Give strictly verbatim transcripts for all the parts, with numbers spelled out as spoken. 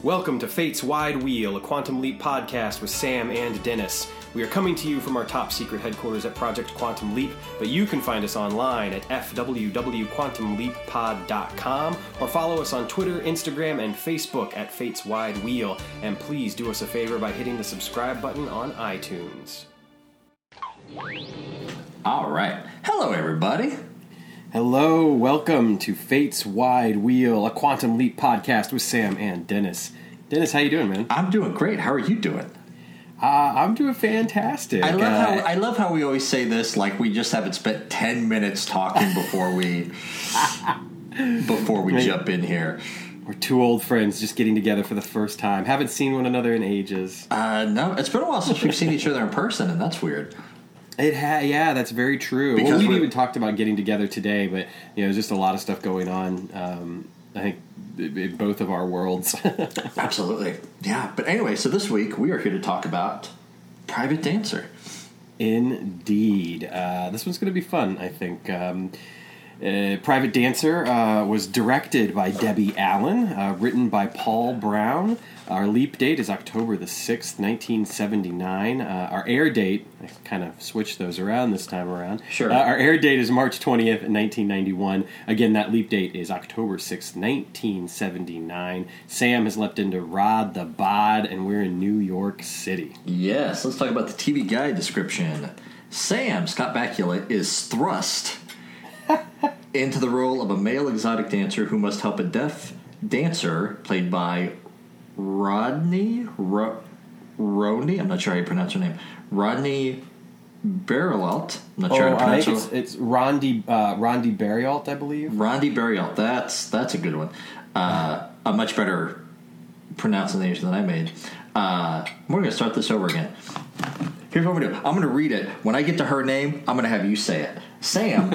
Welcome to Fate's Wide Wheel, a Quantum Leap podcast with Sam and Dennis. We are coming to you from our top secret headquarters at Project Quantum Leap, but you can find us online at f w w dot quantum leap pod dot com or follow us on Twitter, Instagram, and Facebook at Fate's Wide Wheel. And please do us a favor by hitting the subscribe button on iTunes. All right. Hello, everybody. Hello, welcome to Fate's Wide Wheel, a Quantum Leap podcast with Sam and Dennis. Dennis, how you doing, man? I'm doing great. How are you doing? Uh, I'm doing fantastic. I love uh, how I love how we always say this like we just haven't spent ten minutes talking before we before we Right. jump in here. We're two old friends just getting together for the first time. Haven't seen one another in ages. Uh, no, it's been a while since we've seen each other in person, and that's weird. It ha- yeah, that's very true. Because well, we we're- even talked about getting together today, but you know, there's just a lot of stuff going on. Um, I think in both of our worlds. Absolutely. Yeah. But anyway, so this week we are here to talk about Private Dancer. Indeed, uh, this one's going to be fun. I think. Um, uh, Private Dancer uh, was directed by Debbie Allen, uh, written by Paul Brown. Our leap date is October the sixth, nineteen seventy-nine. Uh, our air date, I kind of switched those around this time around. Sure. Uh, our air date is March twentieth, nineteen ninety-one. Again, that leap date is October sixth, nineteen seventy-nine. Sam has leapt into Rod the Bod, and we're in New York City. Yes. Let's talk about the T V guide description. Sam, Scott Bakula, is thrust into the role of a male exotic dancer who must help a deaf dancer, played by Rodney Ro- Rodney. I'm not sure how you pronounce her name. Rodney Barrialt. I'm not sure how Oh, to I pronounce think her. it's, it's Rondi, uh, Rondi Barrialt, I believe. Rondi Barrialt. That's that's a good one. Uh, a much better pronunciation than I made. Uh, we're going to start this over again. Here's what I'm going to do. I'm going to read it. When I get to her name, I'm going to have you say it. Sam,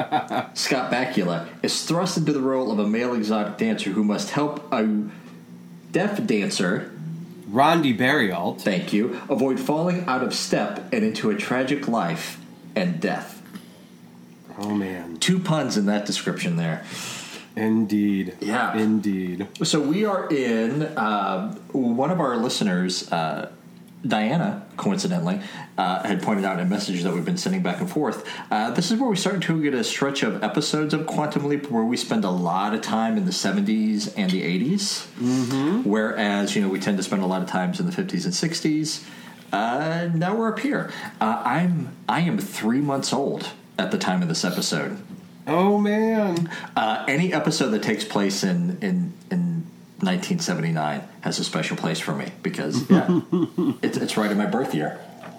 Scott Bakula, is thrust into the role of a male exotic dancer who must help a deaf dancer, Rondi Barrialt. thank you, avoid falling out of step and into a tragic life and death. Oh, man. Two puns in that description there. Indeed. Yeah. Indeed. So we are in, uh, one of our listeners, uh, Diana, coincidentally, uh, had pointed out in messages that we've been sending back and forth. Uh, this is where we started to get a stretch of episodes of Quantum Leap where we spend a lot of time in the seventies and the eighties, mm-hmm. whereas, you know, we tend to spend a lot of times in the fifties and sixties. Uh, now we're up here. Uh, I'm I am three months old at the time of this episode. Oh, man. Uh, any episode that takes place in in in nineteen seventy-nine has a special place for me because yeah, it's it's right in my birth year.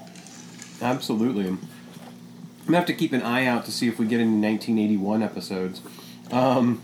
Absolutely. I'm going to have to keep an eye out to see if we get any nineteen eighty-one episodes. Um,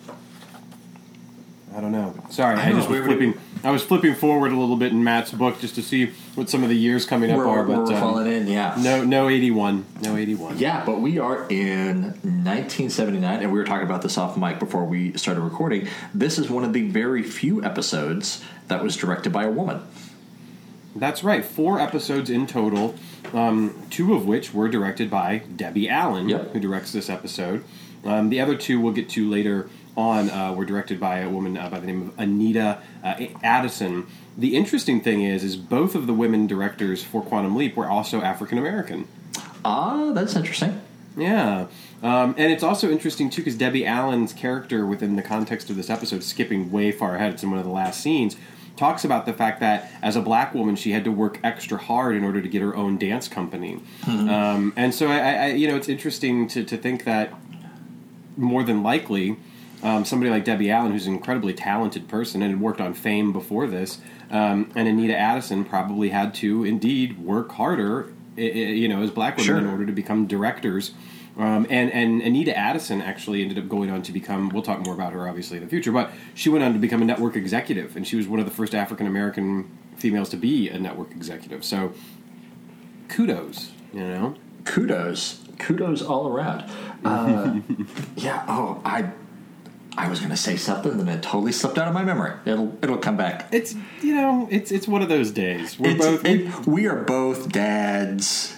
I don't know. Sorry, I, I know, just was we were- flipping. I was flipping forward a little bit in Matt's book just to see what some of the years coming up We're, are. we're, But we're um, falling in, yeah. no, no eighty-one, no eighty-one. Yeah, but we are in nineteen seventy-nine, and we were talking about this off mic before we started recording. This is one of the very few episodes that was directed by a woman. That's right. Four episodes in total, um, two of which were directed by Debbie Allen, Yep. who directs this episode. Um, the other two we'll get to later on uh, were directed by a woman uh, by the name of Anita uh, Addison. The interesting thing is, is both of the women directors for Quantum Leap were also African American. Ah, that's interesting. Yeah. Um, and it's also interesting, too, because Debbie Allen's character within the context of this episode, skipping way far ahead, it's in one of the last scenes, talks about the fact that as a black woman, she had to work extra hard in order to get her own dance company. Mm-hmm. Um, and so, I, I, you know, it's interesting to, to think that more than likely, um, somebody like Debbie Allen, who's an incredibly talented person and had worked on Fame before this, um, and Anita Addison probably had to, indeed, work harder, you know, as black women Sure. in order to become directors. Um, and, and Anita Addison actually ended up going on to become, we'll talk more about her obviously in the future, but she went on to become a network executive, and she was one of the first African-American females to be a network executive. So, kudos, you know? Kudos. Kudos all around. Uh, yeah, oh, I I was going to say something and it totally slipped out of my memory. It'll it'll come back. It's, you know, it's it's one of those days. We're It's- both... it- we are both dads.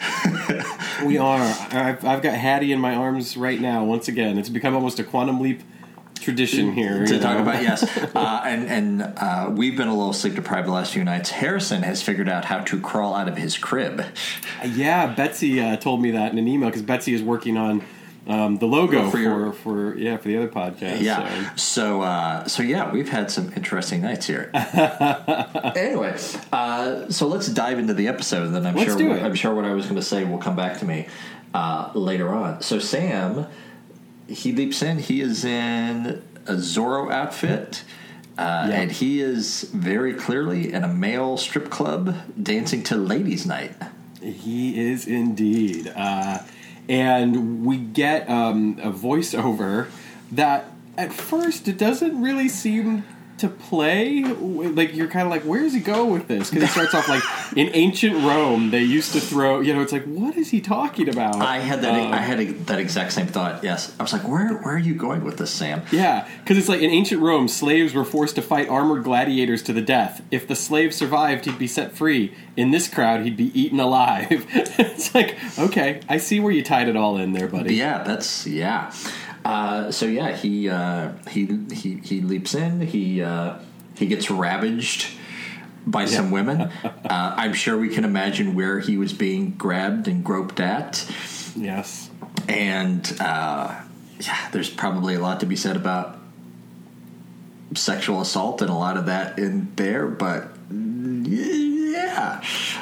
We are. I've, I've got Hattie in my arms right now. Once again, it's become almost a Quantum Leap tradition here to you talk know? about. Yes, uh, and and uh, we've been a little sleep deprived the last few nights. Harrison has figured out how to crawl out of his crib. Yeah, Betsy uh, told me that in an email because Betsy is working on um, the logo for, for, your, for yeah for the other podcast. Yeah, so so, uh, so yeah, we've had some interesting nights here. Anyway, uh, so let's dive into the episode, and then I'm let's sure do it. I'm sure what I was going to say will come back to me uh, later on. So Sam, he leaps in. He is in a Zorro outfit. Uh, yeah. And he is very clearly in a male strip club dancing to Ladies' Night. He is indeed. Uh, and we get um, a voiceover that at first it doesn't really seem to play. Like, you're kind of like, where does he go with this? Because it starts off like, in ancient Rome, they used to throw, you know, it's like, what is he talking about? I had that Um, I had a, that exact same thought, yes. I was like, where, where are you going with this, Sam? Yeah, because it's like in ancient Rome, slaves were forced to fight armored gladiators to the death. If the slave survived, he'd be set free. In this crowd, he'd be eaten alive. It's like, okay, I see where you tied it all in there, buddy. Yeah, that's, yeah. Uh, so yeah, he, uh, he he he leaps in. He uh, he gets ravaged by yeah. some women. uh, I'm sure we can imagine where he was being grabbed and groped at. Yes, and uh, yeah, there's probably a lot to be said about sexual assault and a lot of that in there. But yeah.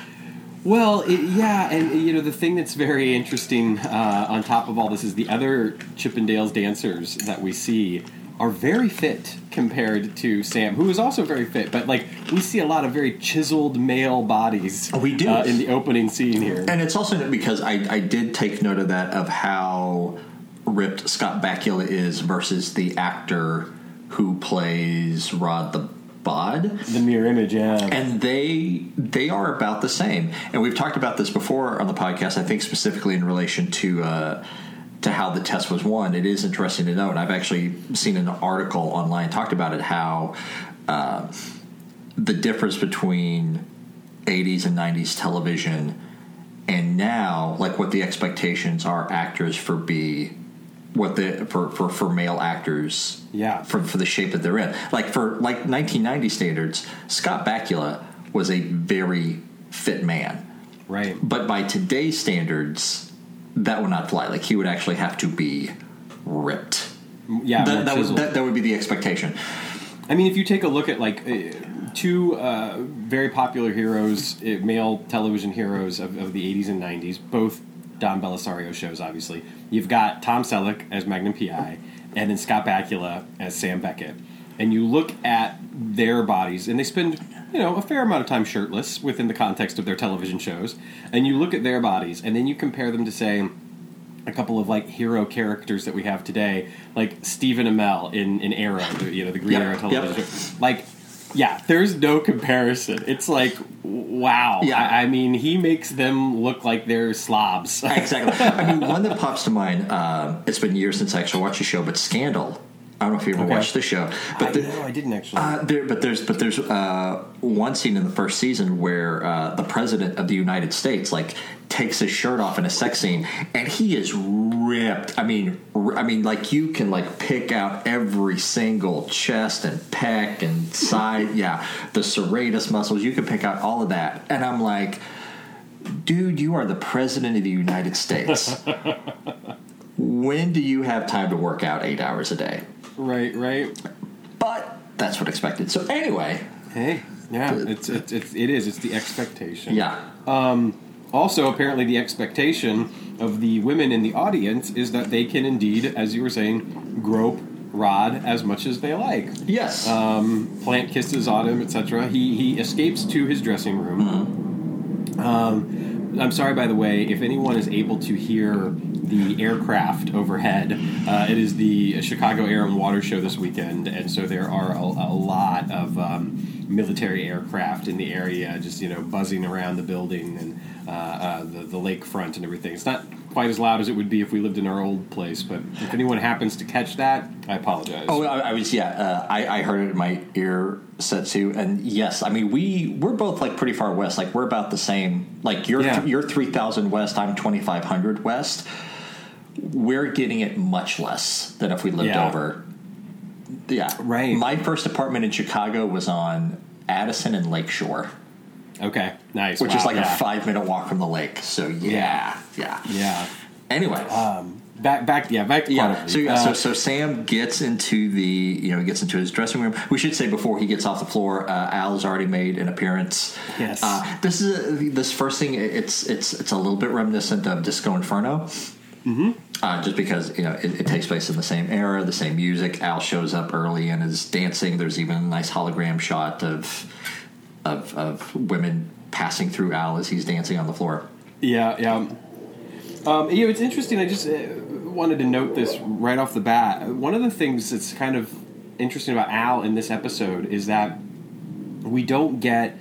Well, it, yeah, and you know the thing that's very interesting uh, on top of all this is the other Chippendales dancers that we see are very fit compared to Sam, who is also very fit. But like we see a lot of very chiseled male bodies. We do uh, in the opening scene here, and it's also because I, I did take note of that of how ripped Scott Bakula is versus the actor who plays Rod the Bod. The mirror image, yeah. And they they are about the same. And we've talked about this before on the podcast, I think specifically in relation to uh, to how the test was won. It is interesting to know, and I've actually seen an article online talked about it, how uh, the difference between eighties and nineties television and now, like what the expectations are actors for be what the for, for, for male actors yeah for for the shape that they're in. Like for like nineteen ninety standards, Scott Bakula was a very fit man. Right. But by today's standards, that would not fly. Like he would actually have to be ripped. Yeah, that, that would that, that would be the expectation. I mean, if you take a look at like uh, two uh, very popular heroes, uh, male television heroes of, of the eighties and nineties, both Don Belisario shows, obviously. You've got Tom Selleck as Magnum P I, and then Scott Bakula as Sam Beckett. And you look at their bodies, and they spend, you know, a fair amount of time shirtless within the context of their television shows. And you look at their bodies, and then you compare them to, say, a couple of, like, hero characters that we have today, like Stephen Amell in, in Arrow, you know, the Green yep, Arrow television yep. show. Like, yeah, there's no comparison. It's like, wow. Yeah. I, I mean, he makes them look like they're slobs. Exactly. I mean, one that pops to mind, uh, it's been years since I actually watched the show, but Scandal. I don't know if you ever Okay. watched the show. But I, the, no, I didn't actually. Uh, there, but there's but there's uh, one scene in the first season where uh, the president of the United States like takes his shirt off in a sex scene, and he is ripped. I mean, r- I mean, like you can like pick out every single chest and pec and side, yeah, the serratus muscles. You can pick out all of that, and I'm like, dude, you are the president of the United States. When do you have time to work out eight hours a day? Right, right. But that's what expected. So anyway, hey, yeah, it's, it's it's it is. It's the expectation. Yeah. Um, also, apparently, the expectation of the women in the audience is that they can indeed, as you were saying, grope Rod as much as they like. Yes. Um, plant kisses on him, et cetera. He he escapes to his dressing room. Mm-hmm. Um, I'm sorry, by the way, if anyone is able to hear the aircraft overhead. Uh, it is the Chicago Air and Water Show this weekend, and so there are a, a lot of um, military aircraft in the area, just you know, buzzing around the building and uh, uh, the the lakefront and everything. It's not quite as loud as it would be if we lived in our old place, but if anyone happens to catch that, I apologize. Oh, I, I was yeah. Uh, I, I heard it in my ear set too, and yes, I mean we we're both like pretty far west. Like we're about the same. Like you're Yeah. you're three thousand west. I'm twenty five hundred west. We're getting it much less than if we lived Yeah. over Yeah. Right. My first apartment in Chicago was on Addison and Lakeshore. Okay, nice. Which wow, is like yeah. a five-minute walk from the lake. So, yeah. Yeah. Yeah. yeah. Anyway. Um, back, back, yeah, back to Yeah. Quantum So, Leap. yeah, Uh, so, so Sam gets into the, you know, he gets into his dressing room. We should say before he gets off the floor, uh, Al has already made an appearance. Yes. Uh, this is a, this first thing. It's it's it's a little bit reminiscent of Disco Inferno. Mm-hmm. Uh, just because, you know, it, it takes place in the same era, the same music. Al shows up early and is dancing. There's even a nice hologram shot of of, of women passing through Al as he's dancing on the floor. Yeah, yeah. Um, you know, it's interesting. I just uh, wanted to note this right off the bat. One of the things that's kind of interesting about Al in this episode is that we don't get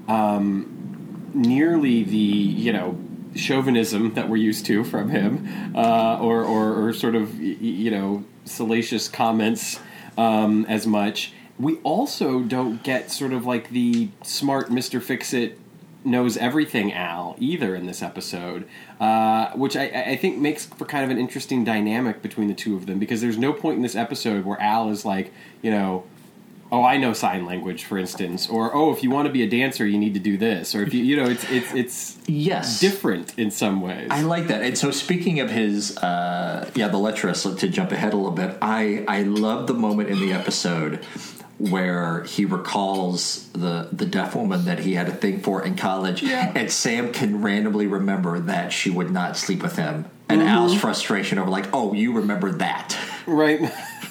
um, nearly the, you know, chauvinism that we're used to from him, uh, or, or, or sort of, you know, salacious comments um, as much. We also don't get sort of like the smart Mister Fix-It knows everything Al either in this episode, uh, which I, I think makes for kind of an interesting dynamic between the two of them, because there's no point in this episode where Al is like, you know, oh, I know sign language, for instance, or oh, if you want to be a dancer, you need to do this, or if you, you know, it's it's it's yes, different in some ways. I like that. And so, speaking of his, uh, yeah, the lecherous, to jump ahead a little bit, I I love the moment in the episode where he recalls the the deaf woman that he had a thing for in college, yeah. and Sam can randomly remember that she would not sleep with him, and mm-hmm. Al's frustration over like, oh, you remember that, right?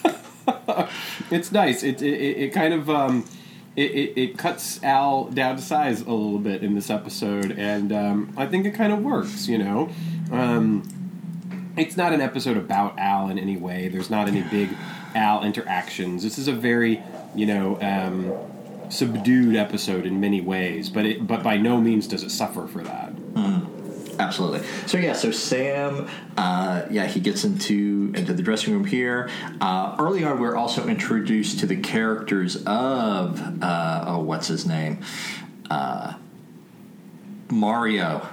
It's nice. It it, it kind of um, it, it, it cuts Al down to size a little bit in this episode, and um, I think it kind of works. You know, um, it's not an episode about Al in any way. There's not any big Al interactions. This is a very, you know, um, subdued episode in many ways, but it but by no means does it suffer for that. Mm. Absolutely. So yeah, so Sam, uh, yeah, he gets into into the dressing room here. Uh, early on, we're also introduced to the characters of uh, oh, what's his name, uh, Mario.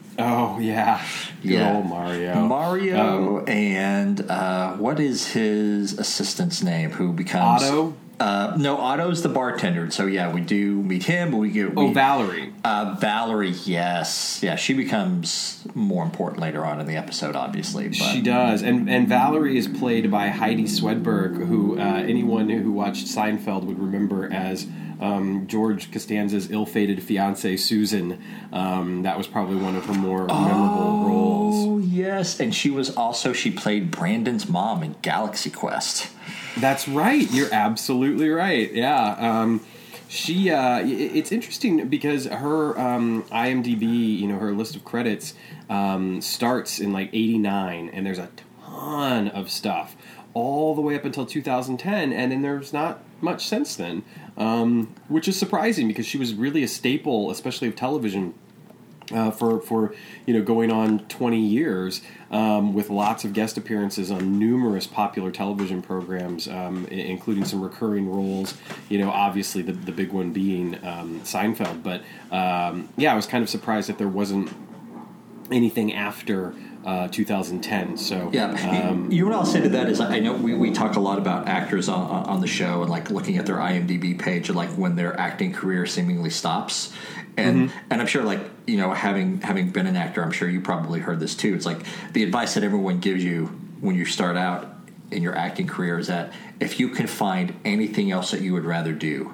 Oh yeah, good yeah, old Mario. Mario, um, and uh, what is his assistant's name? Who becomes Otto? Uh, no, Otto's the bartender. So yeah, we do meet him. We get we, oh Valerie. Uh, Valerie, yes, yeah, she becomes more important later on in the episode, obviously. But. She does, and and Valerie is played by Heidi Swedberg, who uh, anyone who watched Seinfeld would remember as um, George Costanza's ill-fated fiancée Susan. Um, that was probably one of her more memorable oh, roles. Oh yes, and she was also she played Brandon's mom in Galaxy Quest. That's right. You're absolutely right. Yeah. Um, she. Uh, it's interesting because her um, IMDb, you know, her list of credits um, starts in like eighty-nine, and there's a ton of stuff all the way up until two thousand ten, and then there's not much since then, um, which is surprising because she was really a staple, especially of television. Uh, for, for you know going on twenty years, um, with lots of guest appearances on numerous popular television programs, um, I- including some recurring roles. You know, obviously the the big one being um, Seinfeld. But um, yeah, I was kind of surprised that there wasn't anything after uh, two thousand ten. So yeah, um, you know what I'll say to that is I know we, we talk a lot about actors on on the show and like looking at their IMDb page and like when their acting career seemingly stops. And mm-hmm. and I'm sure, like, you know, having having been an actor, I'm sure you probably heard this too. It's like the advice that everyone gives you when you start out in your acting career is that if you can find anything else that you would rather do,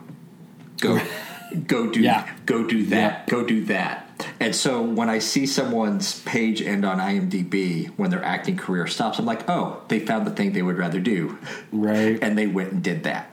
go go do yeah. go do that, yeah. go do that. And so when I see someone's page end on IMDb when their acting career stops, I'm like, oh, they found the thing they would rather do, right? And they went and did that.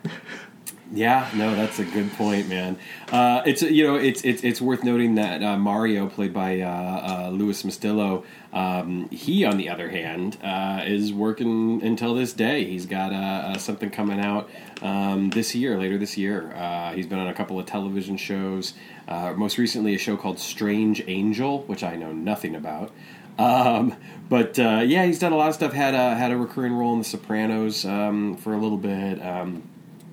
Yeah, no, that's a good point, man. Uh, it's you know, it's it's it's worth noting that uh, Mario, played by uh, uh, Louis Mastillo, um, he, on the other hand, uh, is working until this day. He's got uh, uh, something coming out um, this year, later this year. Uh, he's been on a couple of television shows. Uh, most recently, a show called Strange Angel, which I know nothing about. Um, but uh, yeah, he's done a lot of stuff. Had a, had a recurring role in The Sopranos um, for a little bit. Um,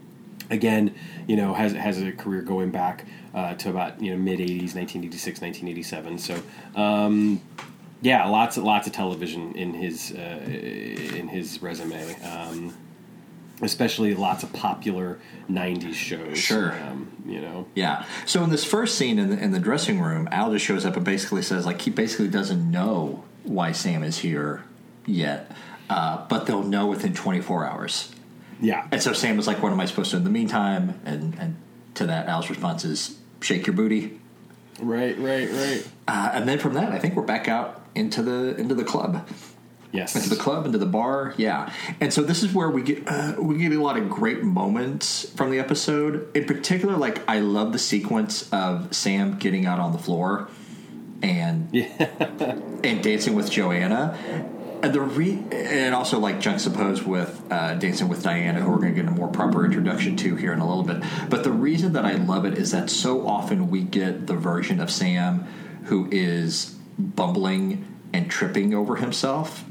Again, you know, has has a career going back uh, to about you know mid eighties, nineteen eighty-six, nineteen eighty-seven. So, um, yeah, lots of lots of television in his uh, in his resume. Um, especially lots of popular nineties shows. Sure. Um, you know. Yeah. So in this first scene in the, in the dressing room, Al just shows up and basically says, like, he basically doesn't know why Sam is here yet, uh, but they'll know within twenty-four hours. Yeah. And so Sam was like, what am I supposed to do in the meantime? And, and to that, Al's response is, shake your booty. Right, right, right. Uh, and then from that, I think we're back out into the into the club. Yes. Into the club, into the bar, yeah. And so this is where we get uh, we get a lot of great moments from the episode. In particular, like, I love the sequence of Sam getting out on the floor and yeah. and dancing with Joanna. And the re- and also, like, juxtaposed with uh, Dancing with Diana, who we're going to get a more proper introduction to here in a little bit. But the reason that I love it is that so often we get the version of Sam who is bumbling and tripping over himself.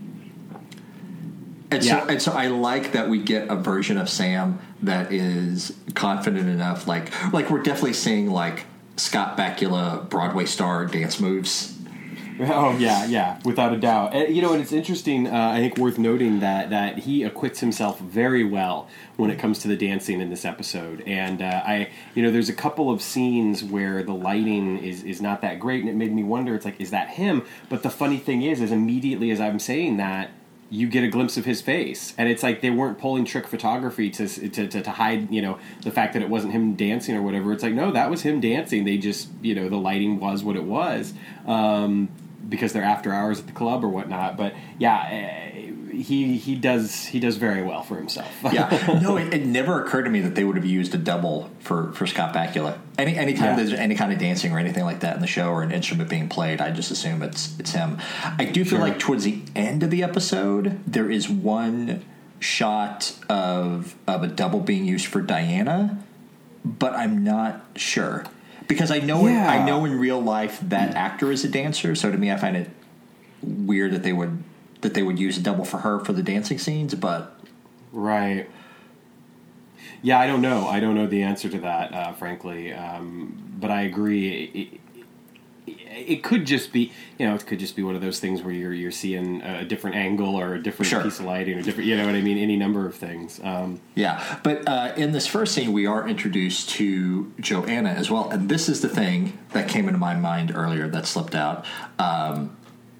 And so, yeah. and so I like that we get a version of Sam that is confident enough. Like, like we're definitely seeing, like, Scott Bakula, Broadway star dance moves. Oh yeah, yeah, without a doubt. And, you know, and it's interesting. Uh, I think worth noting that that he acquits himself very well when it comes to the dancing in this episode. And uh, I, you know, there's a couple of scenes where the lighting is is not that great, and it made me wonder. It's like, is that him? But the funny thing is, is immediately as I'm saying that, you get a glimpse of his face, and it's like they weren't pulling trick photography to, to to to hide, you know, the fact that it wasn't him dancing or whatever. It's like, no, that was him dancing. They just, you know, the lighting was what it was. Um, because they're after hours at the club or whatnot. But yeah, he he does he does very well for himself. yeah, no, it, it never occurred to me that they would have used a double for, for Scott Bakula. Any anytime yeah. there's any kind of dancing or anything like that in the show or an instrument being played, I just assume it's it's him. I do feel sure. like towards the end of the episode, there is one shot of of a double being used for Diana, but I'm not sure. Because I know, yeah. in, I know in real life that actor is a dancer, so to me I find it weird that they would that they would use a double for her for the dancing scenes. But right, yeah, I don't know. I don't know the answer to that, uh, frankly. Um, but I agree. It, it, it could just be, you know, it could just be one of those things where you're you're seeing a different angle or a different sure. piece of lighting or different, you know what I mean? Any number of things. Um, yeah, but uh, in this first scene, we are introduced to Joanna as well, and this is the thing that came into my mind earlier that slipped out. Um,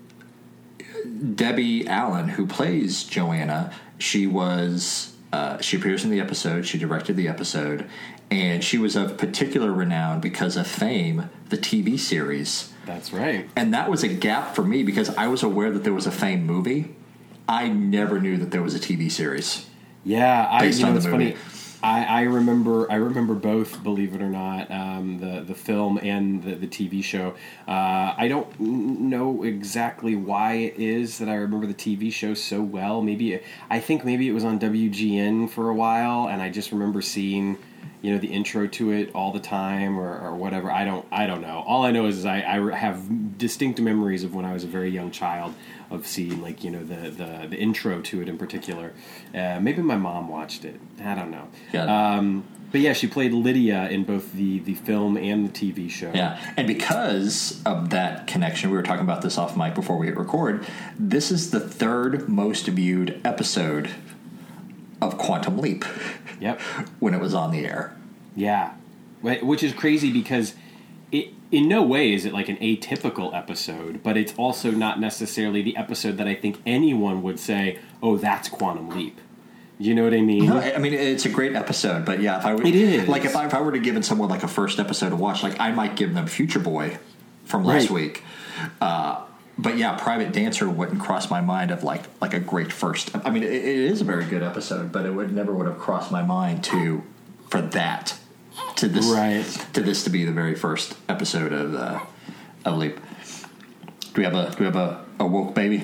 Debbie Allen, who plays Joanna, she was uh, she appears in the episode. She directed the episode, and she was of particular renown because of Fame, the T V series. That's right. And that was a gap for me because I was aware that there was a Fame movie. I never knew that there was a T V series. Yeah, I, based you know, on the it's movie. funny. I, I remember. I remember both. Believe it or not, um, the the film and the, the T V show. Uh, I don't know exactly why it is that I remember the T V show so well. Maybe it, I think maybe it was on W G N for a while, and I just remember seeing, you know, the intro to it all the time or, or whatever. I don't. I don't know. All I know is, is I, I have distinct memories of when I was a very young child of seeing, like, you know, the, the, the intro to it in particular. Uh, maybe my mom watched it. I don't know. Yeah. Um, but yeah, she played Lydia in both the, the film and the T V show. Yeah, and because of that connection, we were talking about this off mic before we hit record, this is the third most viewed episode of Quantum Leap. Yep. When it was on the air. Yeah. Which is crazy because it, in no way is it like an atypical episode, but it's also not necessarily the episode that I think anyone would say, oh, that's Quantum Leap. You know what I mean? No, I mean, it's a great episode, but yeah, if I were, it is. Like, if I, if I were to give someone like a first episode to watch, like, I might give them Future Boy from last right. week. Uh, but yeah, Private Dancer wouldn't cross my mind of like like a great first. I mean, it, it is a very good episode, but it would never would have crossed my mind to for that to this right. to this to be the very first episode of uh, of Leap. Do we have a do we have a, a woke baby?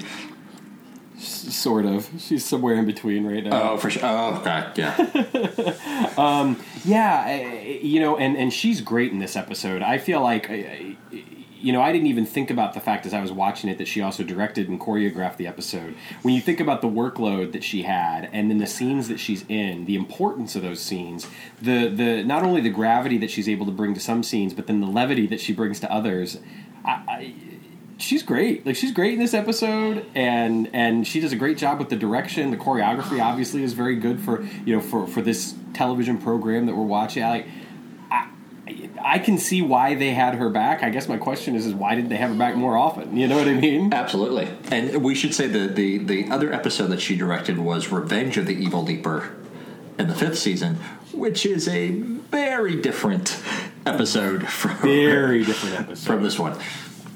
Sort of. She's somewhere in between right now. Oh, for sure. Oh, okay. Yeah. um, yeah, I, you know, and, and she's great in this episode. I feel like, you know, I didn't even think about the fact as I was watching it that she also directed and choreographed the episode. When you think about the workload that she had and then the scenes that she's in, the importance of those scenes, the, the not only the gravity that she's able to bring to some scenes, but then the levity that she brings to others, I... I she's great. Like she's great in this episode, and and she does a great job with the direction. The choreography obviously is very good for you know for, for this television program that we're watching. Like I, I can see why they had her back. I guess my question is is why didn't they have her back more often? You know what I mean? Absolutely. And we should say that the the other episode that she directed was Revenge of the Evil Leaper in the fifth season, which is a very different episode from very different episode from this one.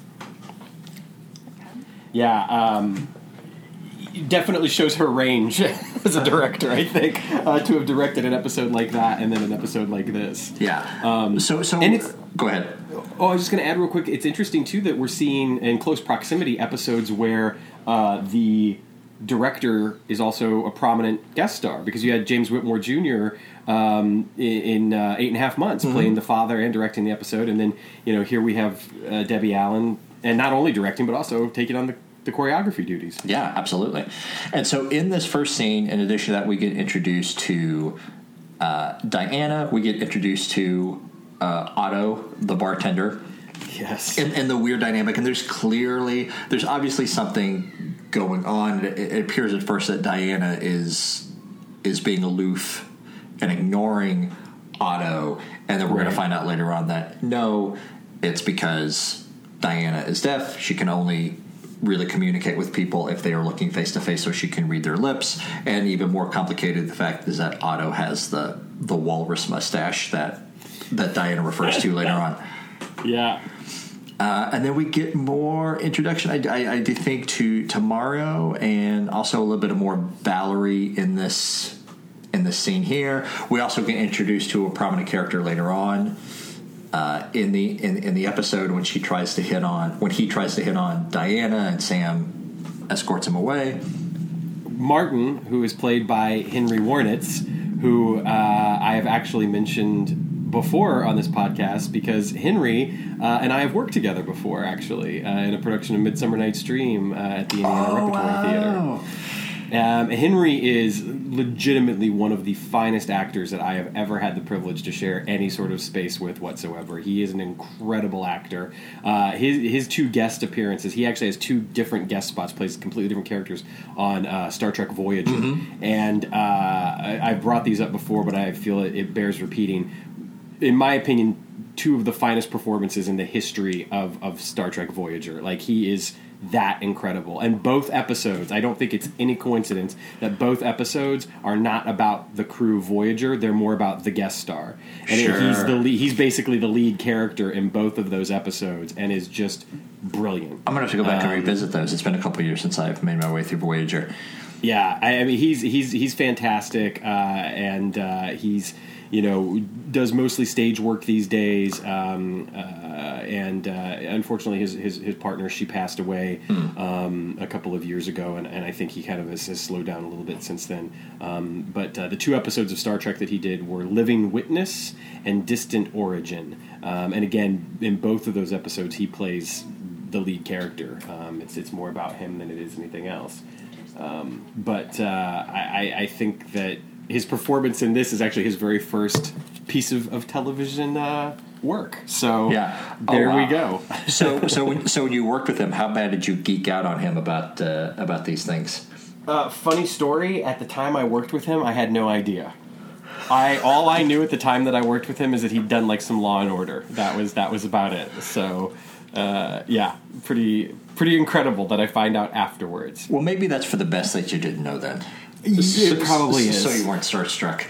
Yeah, um, definitely shows her range as a director, I think, uh, to have directed an episode like that and then an episode like this. Yeah. Um, so, so and it's, go ahead. Oh, I was just going to add real quick. It's interesting, too, that we're seeing in close proximity episodes where uh, the director is also a prominent guest star, because you had James Whitmore Junior um, in, in uh, Eight and a Half Months mm-hmm. playing the father and directing the episode, and then you know here we have uh, Debbie Allen, and not only directing but also taking on the, the choreography duties. Yeah, absolutely. And so in this first scene, in addition to that, we get introduced to uh, Diana. We get introduced to uh, Otto, the bartender. Yes. And, and the weird dynamic, and there's clearly, there's obviously something going on. It, it appears at first that Diana is is being aloof and ignoring Otto, and then we're right. going to find out later on that no, it's because Diana is deaf. She can only really communicate with people if they are looking face to face, so she can read their lips. And even more complicated, the fact is that Otto has the the walrus mustache that that Diana refers to later on. Yeah. Uh, and then we get more introduction, I, I, I do think, to, to Mario, and also a little bit of more Valerie in this in this scene here. We also get introduced to a prominent character later on uh, in the in, in the episode when she tries to hit on when he tries to hit on Diana, and Sam escorts him away. Martin, who is played by Henry Warnitz, who uh, I have actually mentioned before on this podcast, because Henry uh, and I have worked together before, actually, uh, in a production of Midsummer Night's Dream uh, at the Indiana oh, Repertory wow. Theater. Um, Henry is legitimately one of the finest actors that I have ever had the privilege to share any sort of space with whatsoever. He is an incredible actor. Uh, his his two guest appearances, he actually has two different guest spots, plays completely different characters on uh, Star Trek Voyager. Mm-hmm. And uh, I, I've brought these up before, but I feel it, it bears repeating. In my opinion, two of the finest performances in the history of, of Star Trek Voyager. Like, he is that incredible. And both episodes, I don't think it's any coincidence that both episodes are not about the crew Voyager. They're more about the guest star. And sure. he's the lead, he's basically the lead character in both of those episodes, and is just brilliant. I'm going to have to go back um, and revisit those. It's been a couple of years since I've made my way through Voyager. Yeah, I, I mean, he's he's he's fantastic, uh, and uh, he's... you know, does mostly stage work these days, um, uh, and uh, unfortunately his, his his partner, she passed away mm. um, a couple of years ago, and, and I think he kind of has, has slowed down a little bit since then. Um, but uh, the two episodes of Star Trek that he did were Living Witness and Distant Origin, um, and again, in both of those episodes, he plays the lead character. Um, it's it's more about him than it is anything else. Um, but uh, I, I think that his performance in this is actually his very first piece of, of television uh, work. So yeah. there oh, wow. we go. so so when, so when you worked with him, how bad did you geek out on him about uh, about these things? Uh, funny story. At the time I worked with him, I had no idea. I all I knew at the time that I worked with him is that he'd done like some Law and Order. That was that was about it. So uh, yeah, pretty pretty incredible that I find out afterwards. Well, maybe that's for the best that you didn't know then. It probably is. So you weren't starstruck.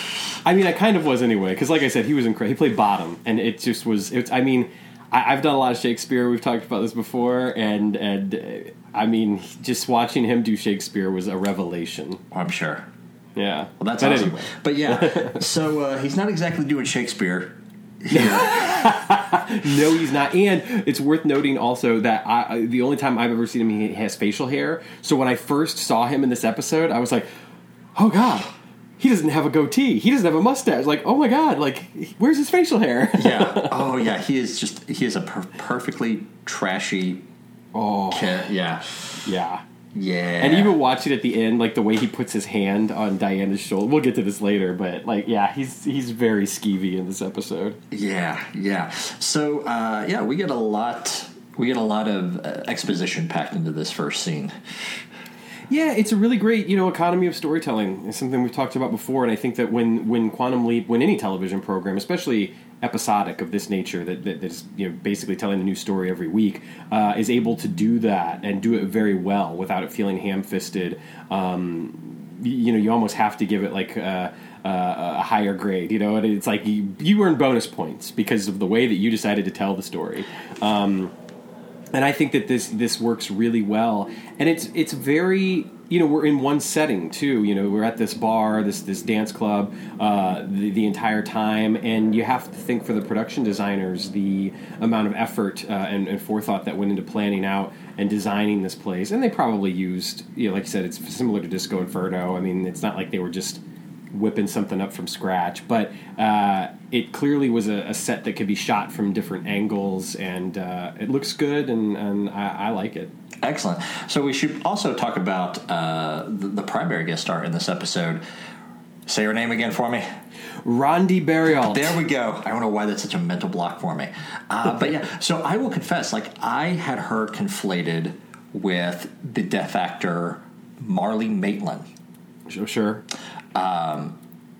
I mean, I kind of was anyway, because like I said, he was incredible. He played Bottom, and it just was. It's, I mean, I, I've done a lot of Shakespeare. We've talked about this before, and and uh, I mean, just watching him do Shakespeare was a revelation. I'm sure. Yeah. Well, that's but awesome. Anyway. But yeah, so uh, he's not exactly doing Shakespeare. No, he's not. And it's worth noting also that I, the only time I've ever seen him, he has facial hair. So when I first saw him in this episode, I was like, oh, God, he doesn't have a goatee. He doesn't have a mustache. Like, oh, my God, like, where's his facial hair? Yeah. Oh, yeah. He is just, he is a per- perfectly trashy. Oh. Ca- yeah. Yeah. Yeah. And even watching at the end, like the way he puts his hand on Diana's shoulder. We'll get to this later, but like, yeah, he's he's very skeevy in this episode. Yeah, yeah. So, uh, yeah, we get a lot. We get a lot of uh, exposition packed into this first scene. Yeah, it's a really great, you know, economy of storytelling. It's something we've talked about before, and I think that when, when Quantum Leap, when any television program, especially episodic of this nature, that, that that's you know basically telling a new story every week, uh, is able to do that and do it very well without it feeling ham-fisted. Um, you know, you almost have to give it like uh, uh, a higher grade. You know, and it's like you, you earn bonus points because of the way that you decided to tell the story. Um, And I think that this this works really well, and it's it's very, you know, we're in one setting too. You know, we're at this bar, this this dance club, uh, the the entire time, and you have to think for the production designers the amount of effort uh, and, and forethought that went into planning out and designing this place. And they probably used, you know, like you said, it's similar to Disco Inferno. I mean, it's not like they were just whipping something up from scratch, but uh, it clearly was a, a set that could be shot from different angles, and uh, it looks good, and, and I, I like it. Excellent. So we should also talk about uh, the, the primary guest star in this episode. Say her name again for me. Rondi Berialt. There we go. I don't know why that's such a mental block for me. Uh, but yeah, so I will confess, like, I had her conflated with the deaf actor Marlee Matlin. Sure. sure. Um,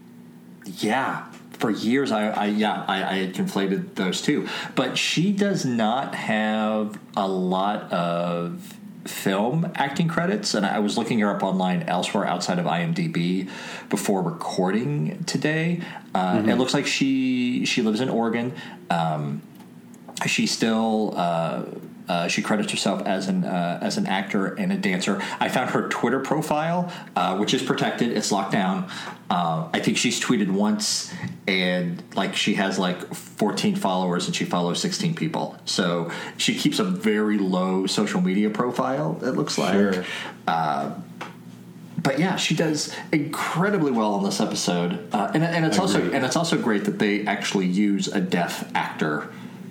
yeah, for years I, I yeah I, I had conflated those two, but she does not have a lot of film acting credits, and I was looking her up online elsewhere outside of IMDb before recording today. Uh, mm-hmm. It looks like she she lives in Oregon. Um, she still. Uh, Uh, she credits herself as an uh, as an actor and a dancer. I found her Twitter profile, uh, which is protected. It's locked down. Uh, I think she's tweeted once, and like she has like fourteen followers, and she follows sixteen people. So she keeps a very low social media profile. It looks like. Sure. Uh, but yeah, she does incredibly well in this episode, uh, and and it's also and it's also great that they actually use a deaf actor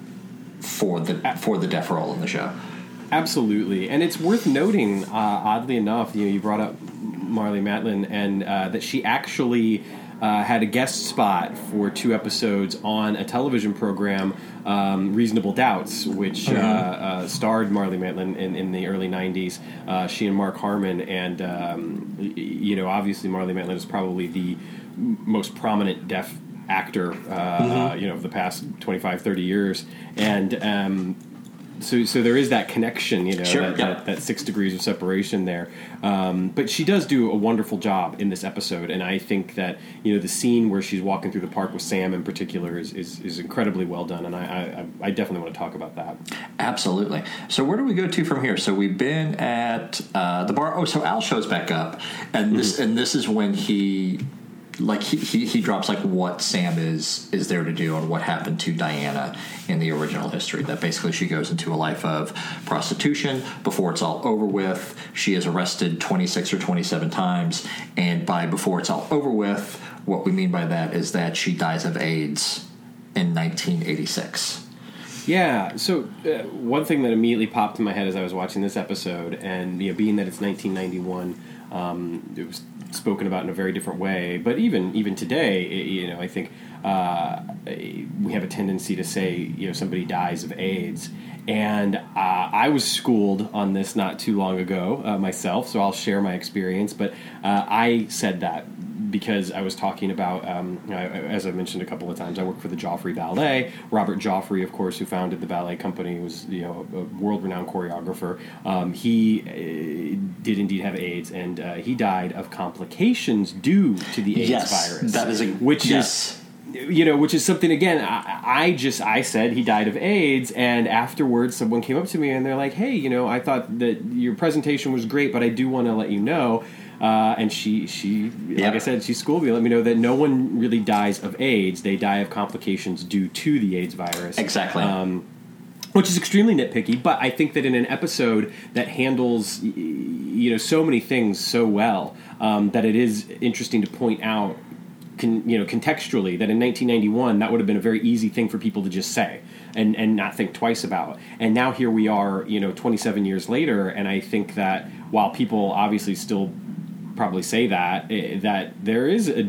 for the for the deaf role in the show. Absolutely, and it's worth noting, uh, oddly enough, you know, you brought up Marlee Matlin, and uh, that she actually uh, had a guest spot for two episodes on a television program, um, Reasonable Doubts, which mm-hmm. uh, uh, starred Marlee Matlin in, in the early nineties. Uh, she and Mark Harmon, and um, you know, obviously Marlee Matlin is probably the most prominent deaf actor, uh, mm-hmm. uh, you know, of the past twenty-five, thirty years. And um, so so there is that connection, you know, sure, that, yeah. that, that six degrees of separation there. Um, but she does do a wonderful job in this episode, and I think that, you know, the scene where she's walking through the park with Sam in particular is, is, is incredibly well done, and I, I, I definitely want to talk about that. Absolutely. So where do we go to from here? So we've been at uh, the bar. Oh, so Al shows back up, and this mm-hmm. and this is when he... Like he, he he drops like what Sam is is there to do and what happened to Diana in the original history. That basically she goes into a life of prostitution before it's all over with. She is arrested twenty-six or twenty-seven times, and by before it's all over with, what we mean by that is that she dies of AIDS in nineteen eighty-six. Yeah, so uh, one thing that immediately popped in my head as I was watching this episode, and you know, being that it's nineteen ninety-one, um, it was spoken about in a very different way. But even even today, it, you know, I think uh, we have a tendency to say, you know, somebody dies of AIDS. And uh, I was schooled on this not too long ago uh, myself, so I'll share my experience. But uh, I said that because I was talking about, um, you know, as I mentioned a couple of times, I work for the Joffrey Ballet. Robert Joffrey, of course, who founded the ballet company, was, you know, a world-renowned choreographer. Um, he uh, did indeed have AIDS, and uh, he died of complications due to the AIDS yes, virus. That is a, which yes. is... You know, which is something, again, I, I just, I said he died of AIDS, and afterwards someone came up to me and they're like, hey, you know, I thought that your presentation was great, but I do want to let you know, uh, and she, she yeah. like I said, she schooled me, let me know that no one really dies of AIDS, they die of complications due to the AIDS virus. Exactly. Um, which is extremely nitpicky, but I think that in an episode that handles, you know, so many things so well, um, that it is interesting to point out, Con, you know, contextually, that in nineteen ninety-one that would have been a very easy thing for people to just say and, and not think twice about. And now here we are, you know, twenty-seven years later, and I think that while people obviously still probably say that, eh, that there is a,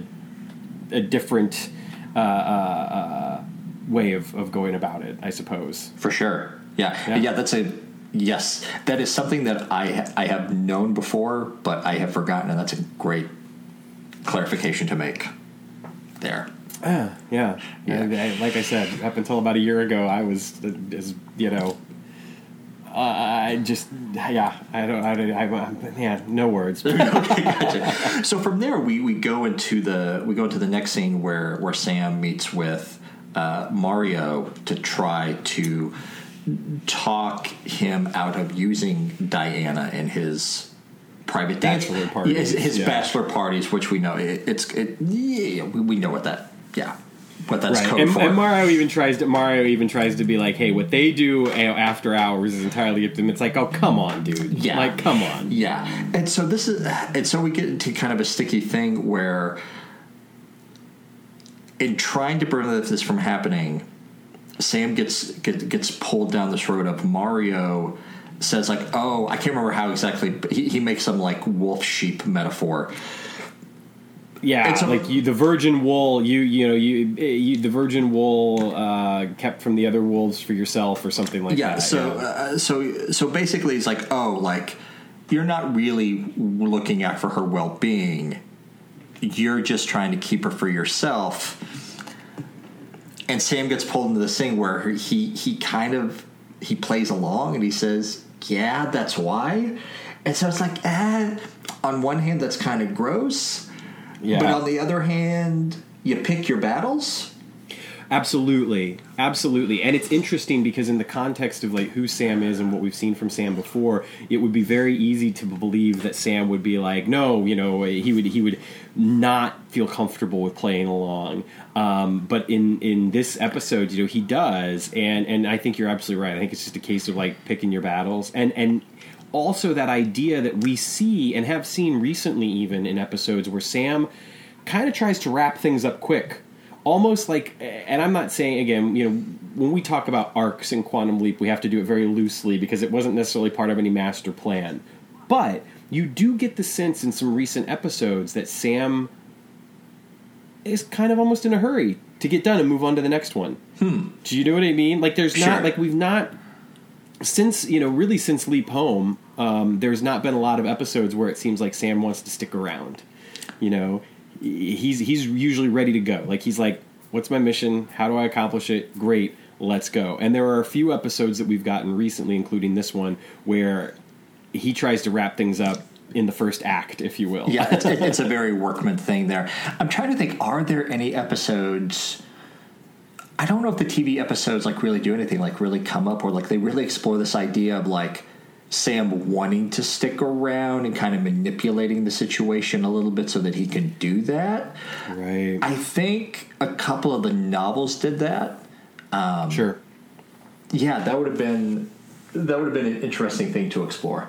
a different uh, uh, uh, way of, of going about it, I suppose. For sure. Yeah. yeah, yeah. That's a yes. That is something that I I have known before, but I have forgotten, and that's a great clarification to make there. Uh, yeah, yeah. I, I, like I said, up until about a year ago, I was, uh, as you know, uh, I just yeah, I don't, I, don't, I, I man, no words. Okay, gotcha. So from there, we, we go into the we go into the next scene where where Sam meets with uh, Mario to try to talk him out of using Diana in his private bachelor dance. parties. His, his yeah. bachelor parties, which we know it, it's it, yeah, we, we know what that yeah what that's right. code and, for. And Mario even tries to Mario even tries to be like, hey, what they do after hours is entirely up to them. It's like, oh, come on, dude. Yeah, like come on. Yeah, and so this is and so we get into kind of a sticky thing where, in trying to prevent this from happening, Sam gets get, gets pulled down this road of Mario says like, oh, I can't remember how exactly, but he, he makes some like wolf sheep metaphor. Yeah, so, like you, the virgin wool, you you know you, you the virgin wool uh, kept from the other wolves for yourself or something like yeah, that. So, yeah, uh, so so basically, it's like, oh, like you're not really looking out for her well-being. You're just trying to keep her for yourself. And Sam gets pulled into this thing where he he kind of he plays along and he says, "Yeah, that's why." And so it's like, eh, on one hand, that's kind of gross. Yeah. But on the other hand, you pick your battles. Absolutely, absolutely, and it's interesting because in the context of like who Sam is and what we've seen from Sam before, it would be very easy to believe that Sam would be like, no, you know, he would he would not feel comfortable with playing along. Um, but in, in this episode, you know, he does, and and I think you're absolutely right. I think it's just a case of like picking your battles, and and. Also, that idea that we see and have seen recently, even in episodes where Sam kind of tries to wrap things up quick, almost like. And I'm not saying again, you know, when we talk about arcs in Quantum Leap, we have to do it very loosely because it wasn't necessarily part of any master plan. But you do get the sense in some recent episodes that Sam is kind of almost in a hurry to get done and move on to the next one. Hmm. Do you know what I mean? Like, there's sure. not like we've not. Since, you know, really since Leap Home, um, there's not been a lot of episodes where it seems like Sam wants to stick around. You know, he's he's usually ready to go. Like, he's like, what's my mission? How do I accomplish it? Great, let's go. And there are a few episodes that we've gotten recently, including this one, where he tries to wrap things up in the first act, if you will. Yeah, it's, it's a very workman thing there. I'm trying to think, are there any episodes... I don't know if the T V episodes like really do anything, like really come up, or like they really explore this idea of like Sam wanting to stick around and kind of manipulating the situation a little bit so that he can do that. Right. I think a couple of the novels did that. Um, sure. Yeah, that would have been that would have been an interesting thing to explore.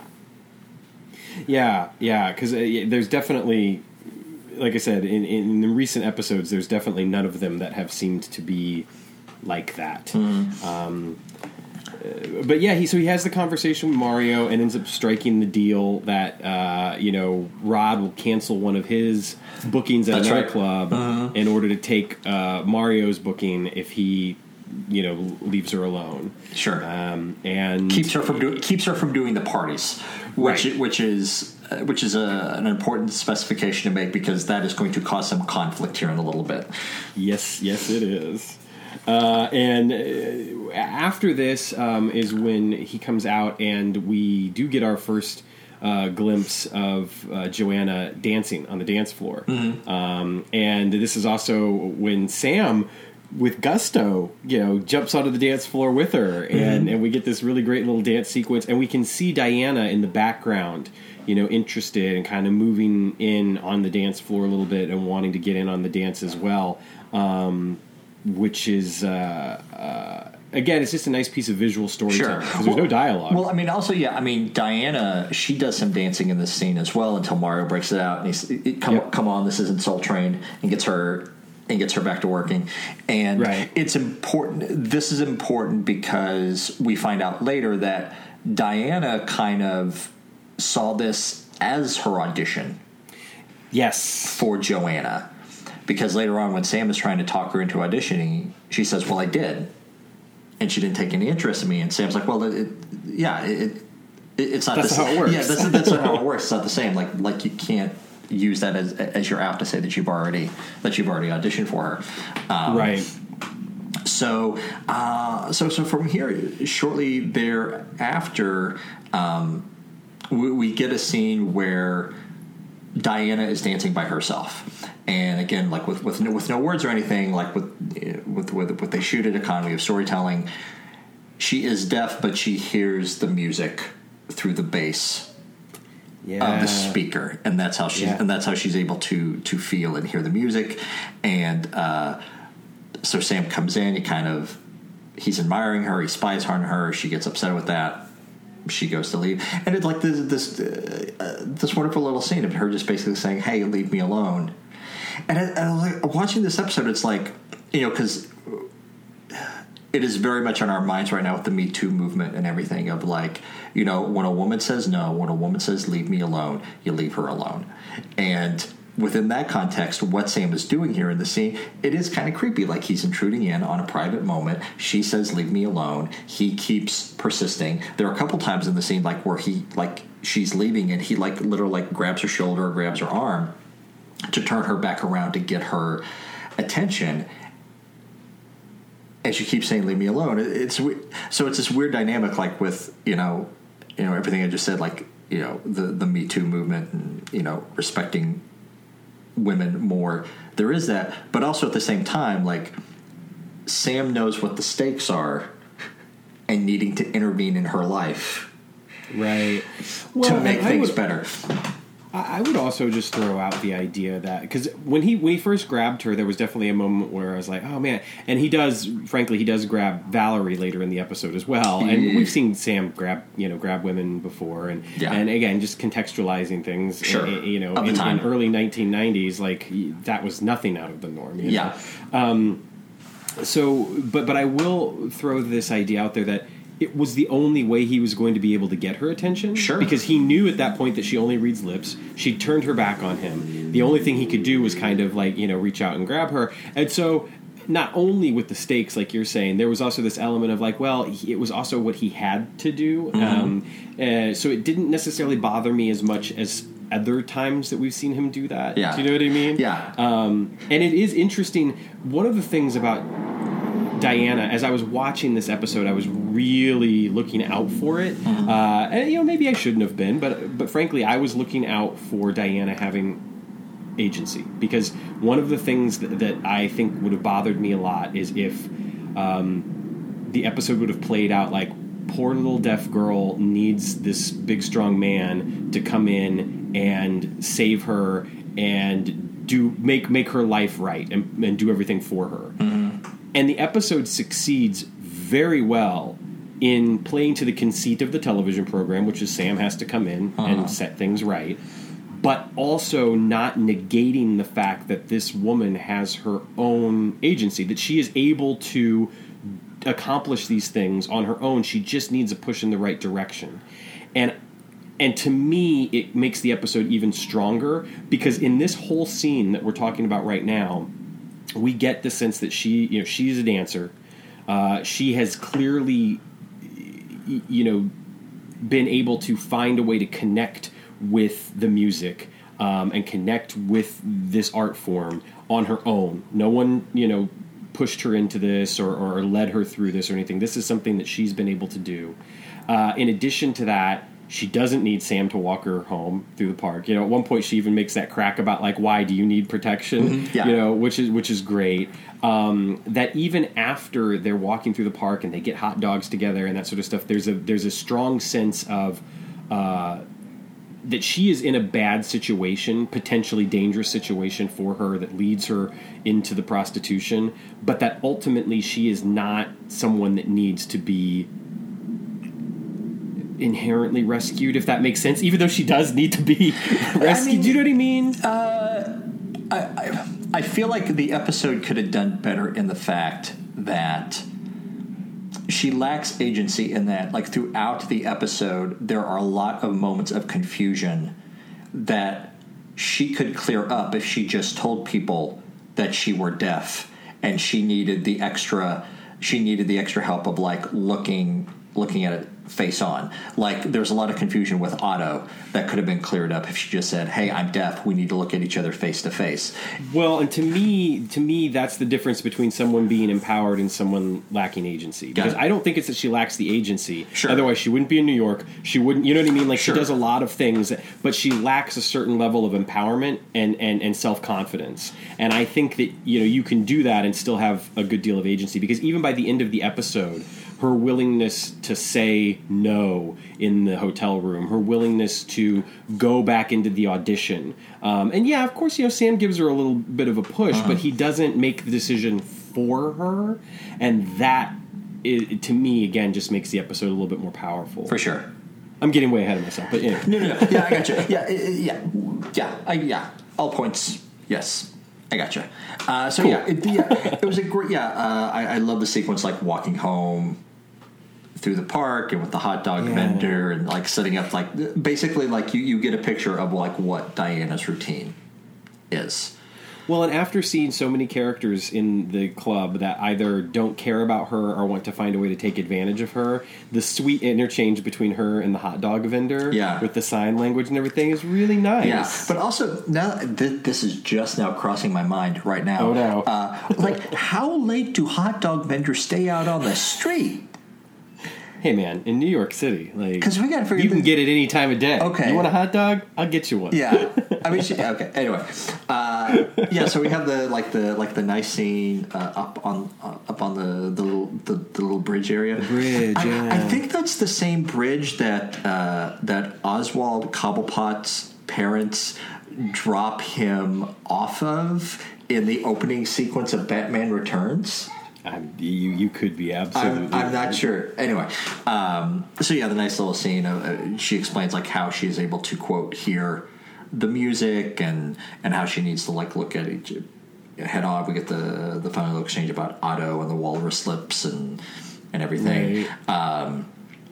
Yeah, yeah, because uh, there's definitely. Like I said, in, in the recent episodes, there's definitely none of them that have seemed to be like that. Mm. Um, uh, but yeah, he so he has the conversation with Mario and ends up striking the deal that uh, you know Rod will cancel one of his bookings at That's another right. club uh-huh. in order to take uh, Mario's booking if he you know leaves her alone. Sure, um, and keeps her from do- keeps her from doing the parties, which right. which is. Which is a, an important specification to make because that is going to cause some conflict here in a little bit. Yes, yes, it is. Uh, and uh, after this um, is when he comes out, and we do get our first uh, glimpse of uh, Joanna dancing on the dance floor. Mm-hmm. Um, and this is also when Sam, with gusto, you know, jumps onto the dance floor with her, and, mm-hmm. and we get this really great little dance sequence, and we can see Diana in the background, you know, interested and kind of moving in on the dance floor a little bit and wanting to get in on the dance as well, um, which is, uh, uh, again, it's just a nice piece of visual storytelling because sure. there's well, no dialogue. Well, I mean, also, yeah, I mean, Diana, she does some dancing in this scene as well until Mario breaks it out and he's, it, come, yep. come on, this isn't Soul Train, and gets her... and gets her back to working. And right. it's important. This is important because we find out later that Diana kind of saw this as her audition. Yes. For Joanna. Because later on when Sam is trying to talk her into auditioning, she says, well, I did. and she didn't take any interest in me. And Sam's like, well, it, it, yeah, it, it it's not that's the how it works. Yeah, that's, that's not how it works. It's not the same. Like like you can't use that as as your out to say that you've already that you've already auditioned for her. Um, right. So, uh, so, so from here, shortly thereafter, um, we, we get a scene where Diana is dancing by herself, and again, like with with no, with no words or anything, like with with with what they shoot at Economy of Storytelling, she is deaf, but she hears the music through the bass yeah. of the speaker, and that's how she yeah. and that's how she's able to to feel and hear the music, and. Uh, So Sam comes in, he kind of, he's admiring her, he spies on her, she gets upset with that, she goes to leave. And it's like this this, uh, this wonderful little scene of her just basically saying, hey, leave me alone. And I, I was like, watching this episode, it's like, you know, because it is very much on our minds right now with the Me Too movement and everything of like, you know, when a woman says no, when a woman says leave me alone, you leave her alone. And within that context, what Sam is doing here in the scene, it is kind of creepy. Like he's intruding in on a private moment. She says, leave me alone. He keeps persisting. There are a couple times in the scene like where he, like she's leaving and he like literally like grabs her shoulder or grabs her arm to turn her back around to get her attention. And she keeps saying, leave me alone. It's so it's this weird dynamic, like with, you know, you know, everything I just said, like, you know, the, the Me Too movement and, you know, respecting women more. There is that, but also at the same time, like Sam knows what the stakes are and needing to intervene in her life, right, well, to make things would, better. I would also just throw out the idea that because when he when he first grabbed her, there was definitely a moment where I was like, oh man, and he does, frankly, he does grab Valerie later in the episode as well, and we've seen Sam grab you know grab women before, and yeah. and again just contextualizing things, sure. in, you know, in, in early nineteen nineties, like that was nothing out of the norm, you know? yeah. Um, so, but but I will throw this idea out there that it was the only way he was going to be able to get her attention. Sure. Because he knew at that point that she only reads lips. She turned her back on him. The only thing he could do was kind of like, you know, reach out and grab her. And so not only with the stakes, like you're saying, there was also this element of like, well, he, it was also what he had to do. Mm-hmm. Um, uh, so it didn't necessarily bother me as much as other times that we've seen him do that. Yeah. Do you know what I mean? Yeah. Um, and it is interesting. One of the things about Diana, as I was watching this episode, I was really looking out for it. Mm-hmm. Uh, and, you know, maybe I shouldn't have been, but but frankly, I was looking out for Diana having agency. Because one of the things that, that I think would have bothered me a lot is if um, the episode would have played out like, poor little deaf girl needs this big, strong man to come in and save her and do make make her life right and, and do everything for her. Mm-hmm. And the episode succeeds very well in playing to the conceit of the television program, which is Sam has to come in uh-huh. and set things right, but also not negating the fact that this woman has her own agency, that she is able to accomplish these things on her own. She just needs a push in the right direction. And and to me, it makes the episode even stronger because in this whole scene that we're talking about right now, we get the sense that she, you know, she's a dancer. Uh, she has clearly, you know, been able to find a way to connect with the music um, and connect with this art form on her own. No one, you know, pushed her into this or, or led her through this or anything. This is something that she's been able to do. Uh, in addition to that, she doesn't need Sam to walk her home through the park. You know, at one point she even makes that crack about like, why do you need protection? Mm-hmm. Yeah. You know, which is which is great. Um, that even after they're walking through the park and they get hot dogs together and that sort of stuff, there's a there's a strong sense of uh, that she is in a bad situation, potentially dangerous situation for her that leads her into the prostitution, but that ultimately she is not someone that needs to be inherently rescued, if that makes sense, even though she does need to be rescued. I mean, do you know what I mean? Uh, I, I, I feel like the episode could have done better in the fact that she lacks agency in that, like, throughout the episode, there are a lot of moments of confusion that she could clear up if she just told people that she were deaf and she needed the extra she needed the extra help of like looking looking at it face on. Like there's a lot of confusion with Otto that could have been cleared up if she just said, "Hey, I'm deaf. We need to look at each other face to face." Well, and to me, to me, that's the difference between someone being empowered and someone lacking agency. Because I don't think it's that she lacks the agency. Sure. Otherwise, she wouldn't be in New York. She wouldn't. You know what I mean? Like Sure. she does a lot of things, but she lacks a certain level of empowerment and and, and self confidence. And I think that you know you can do that and still have a good deal of agency. Because even by the end of the episode, her willingness to say no in the hotel room, her willingness to go back into the audition. Um, and yeah, of course, you know, Sam gives her a little bit of a push, uh-huh. but he doesn't make the decision for her. And that, is, to me, again, just makes the episode a little bit more powerful. For sure. I'm getting way ahead of myself, but anyway. No, no, no. Yeah, I got you. Yeah, yeah, yeah, I, yeah. All points, yes. I gotcha. Uh, so, cool. yeah, it, yeah, it was a great, yeah, uh, I, I love the sequence, like, walking home through the park and with the hot dog yeah. vendor and like setting up like basically like you, you get a picture of like what Diana's routine is. Well, and after seeing so many characters in the club that either don't care about her or want to find a way to take advantage of her, the sweet interchange between her and the hot dog vendor yeah. with the sign language and everything is really nice. Yeah, but also now th- this is just now crossing my mind right now. Oh no! Uh, like, how late do hot dog vendors stay out on the street? Hey man, in New York City, like, because we got to figure you can this. get it any time of day. Okay, you want a hot dog? I'll get you one. Yeah, I mean, she, okay. Anyway, uh, yeah. So we have the like the like the nice scene uh, up on uh, up on the the little the, the little bridge area. The bridge. I, yeah. I think that's the same bridge that uh, that Oswald Cobblepot's parents drop him off of in the opening sequence of Batman Returns. I'm, you you could be absolutely. I'm, I'm not sure. Anyway, um, so yeah, the nice little scene. Of, uh, she explains like how she is able to quote hear the music and and how she needs to like look at each head on. We get the the final little exchange about Otto and the walrus lips and and everything. Right. Um,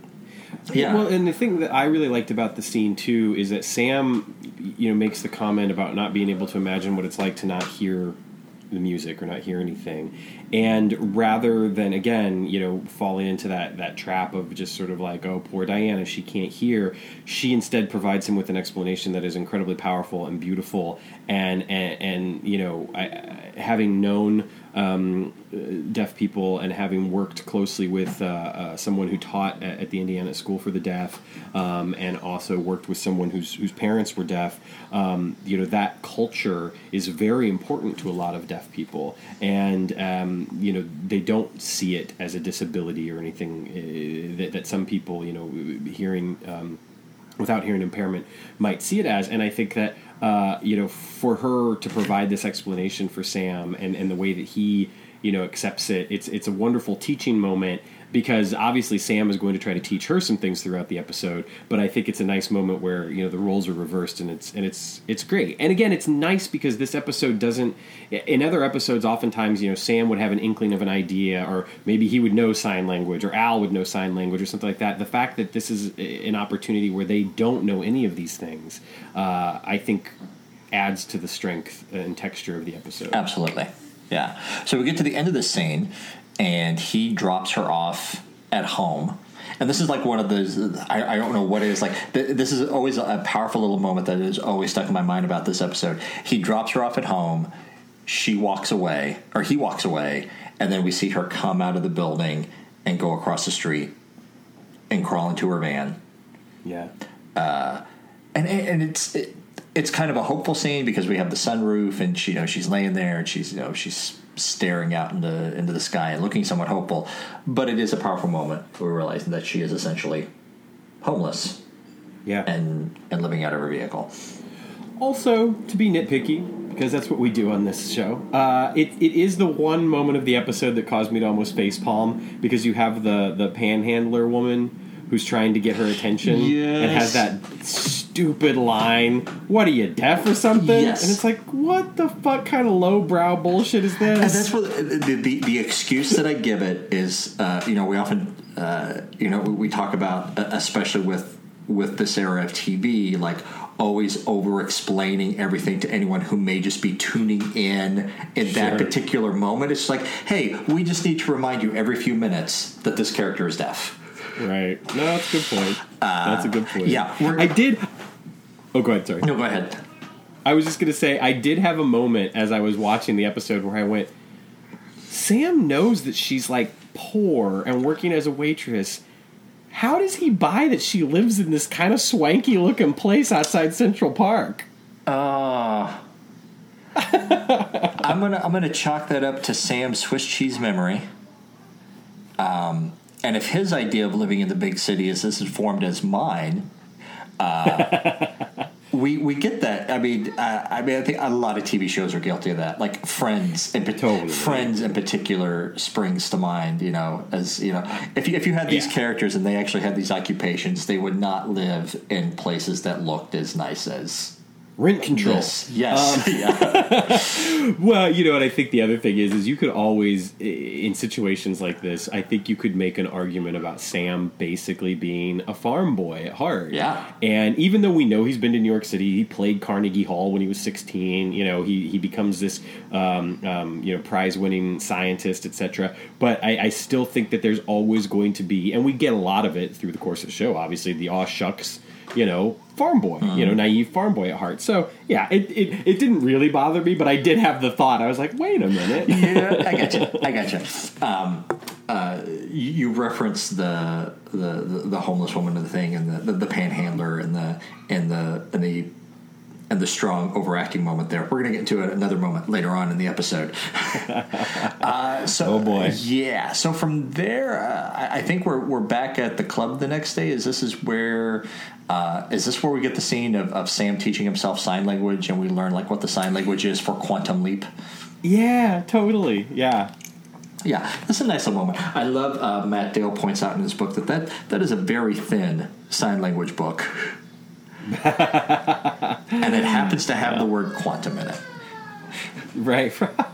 yeah. Well, and the thing that I really liked about the scene too is that Sam, you know, makes the comment about not being able to imagine what it's like to not hear the music or not hear anything, and rather than again you know falling into that that trap of just sort of like, oh, poor Diana, she can't hear, she instead provides him with an explanation that is incredibly powerful and beautiful, and and, and you know I, having known um, deaf people and having worked closely with uh, uh, someone who taught at, at the Indiana School for the Deaf, um, and also worked with someone whose whose parents were deaf, um, you know that culture is very important to a lot of deaf people, and um, you know they don't see it as a disability or anything uh, that, that some people, you know, hearing um, without hearing impairment might see it as. And I think that uh, you know for her to provide this explanation for Sam and, and the way that he you know accepts it, it's it's a wonderful teaching moment. Because obviously Sam is going to try to teach her some things throughout the episode, but I think it's a nice moment where you know the roles are reversed, and it's and it's it's great. And again, it's nice because this episode doesn't. In other episodes, oftentimes you know Sam would have an inkling of an idea, or maybe he would know sign language, or Al would know sign language, or something like that. The fact that this is an opportunity where they don't know any of these things, uh, I think, adds to the strength and texture of the episode. Absolutely, yeah. So we get to the end of this scene. And he drops her off at home. And this is like one of those, I, I don't know what it is. Like, th- this is always a powerful little moment that is always stuck in my mind about this episode. He drops her off at home. She walks away, or he walks away. And then we see her come out of the building and go across the street and crawl into her van. Yeah. Uh, and and it's it, it's kind of a hopeful scene because we have the sunroof and she, you know, she's laying there and she's, you know, she's staring out into into the sky and looking somewhat hopeful, but it is a powerful moment for realizing that she is essentially homeless, yeah, and and living out of her vehicle. Also, to be nitpicky, because that's what we do on this show, uh, it it is the one moment of the episode that caused me to almost facepalm, because you have the the panhandler woman who's trying to get her attention, yes. and has that stupid line, "What are you, deaf or something?" Yes. And it's like, what the fuck kind of lowbrow bullshit is this? And that's what the, the, the excuse that I give it is, uh, you know, we often, uh, you know, we, we talk about, uh, especially with with this era of T V, like, always over-explaining everything to anyone who may just be tuning in in that Sure. particular moment. It's like, hey, we just need to remind you every few minutes that this character is deaf. Right. No, that's a good point. Uh, that's a good point. yeah, we're- I did. Oh, go ahead. Sorry. No, go ahead. I was just going to say, I did have a moment as I was watching the episode where I went, Sam knows that she's like poor and working as a waitress. How does he buy that she lives in this kind of swanky looking place outside Central Park? Uh, I'm gonna I'm gonna chalk that up to Sam's Swiss cheese memory. Um, and if his idea of living in the big city is as informed as mine, uh, we we get that. I mean, uh, I mean, I think a lot of T V shows are guilty of that. Like Friends, in Totally. Friends in particular springs to mind. You know, as you know, if you, if you had these Yeah. characters and they actually had these occupations, they would not live in places that looked as nice as Rent control. this. Yes. yeah. Well, you know, and I think the other thing is, is you could always, i- in situations like this, I think you could make an argument about Sam basically being a farm boy at heart. Yeah. And even though we know he's been to New York City, he played Carnegie Hall when he was sixteen. You know, he he becomes this, um, um, you know, prize-winning scientist, et cetera. But I, I still think that there's always going to be, and we get a lot of it through the course of the show. Obviously, the aw shucks, you know, farm boy, you know, naive farm boy at heart. So yeah, it, it it didn't really bother me, but I did have the thought. I was like, wait a minute. yeah, I got you. I got you. Um, uh, you, you referenced the, the the homeless woman and the thing, and the, the, the panhandler, and the and the and the and the strong overacting moment there. We're going to get into another moment later on in the episode. uh, so, Oh, boy. Yeah. So from there, uh, I, I think we're we're back at the club the next day. Is this is where? Uh, is this where we get the scene of, of Sam teaching himself sign language, and we learn like what the sign language is for Quantum Leap? Yeah, totally. Yeah. Yeah, that's a nice little moment. I love uh, Matt Dale points out in his book that, that that is a very thin sign language book. And it happens to have the word quantum in it. Right.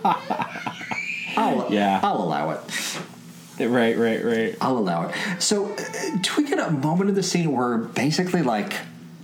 I'll, Yeah. I'll allow it. right, right, right. I'll allow it. So, uh, do we get a moment in the scene where basically, like,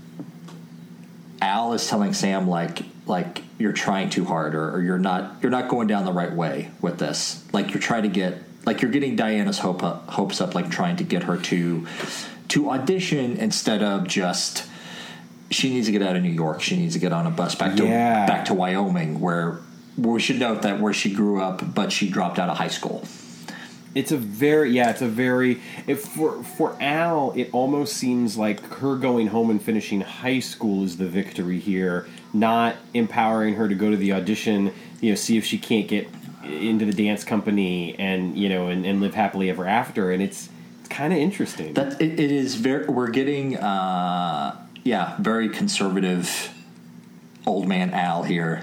Al is telling Sam, like, like you're trying too hard, or, or you're not, you're not going down the right way with this. Like, you're trying to get, like, you're getting Diana's hope up, hopes up, like trying to get her to, to audition instead of just. She needs to get out of New York. She needs to get on a bus back to Yeah. back to Wyoming, where, where we should note that where she grew up, but she dropped out of high school. It's a very yeah. It's a very if for for Al. It almost seems like her going home and finishing high school is the victory here, not empowering her to go to the audition. You know, see if she can't get into the dance company and you know and, and live happily ever after. And it's it's kind of interesting. That it, it is very. We're getting, uh, yeah, very conservative old man Al here.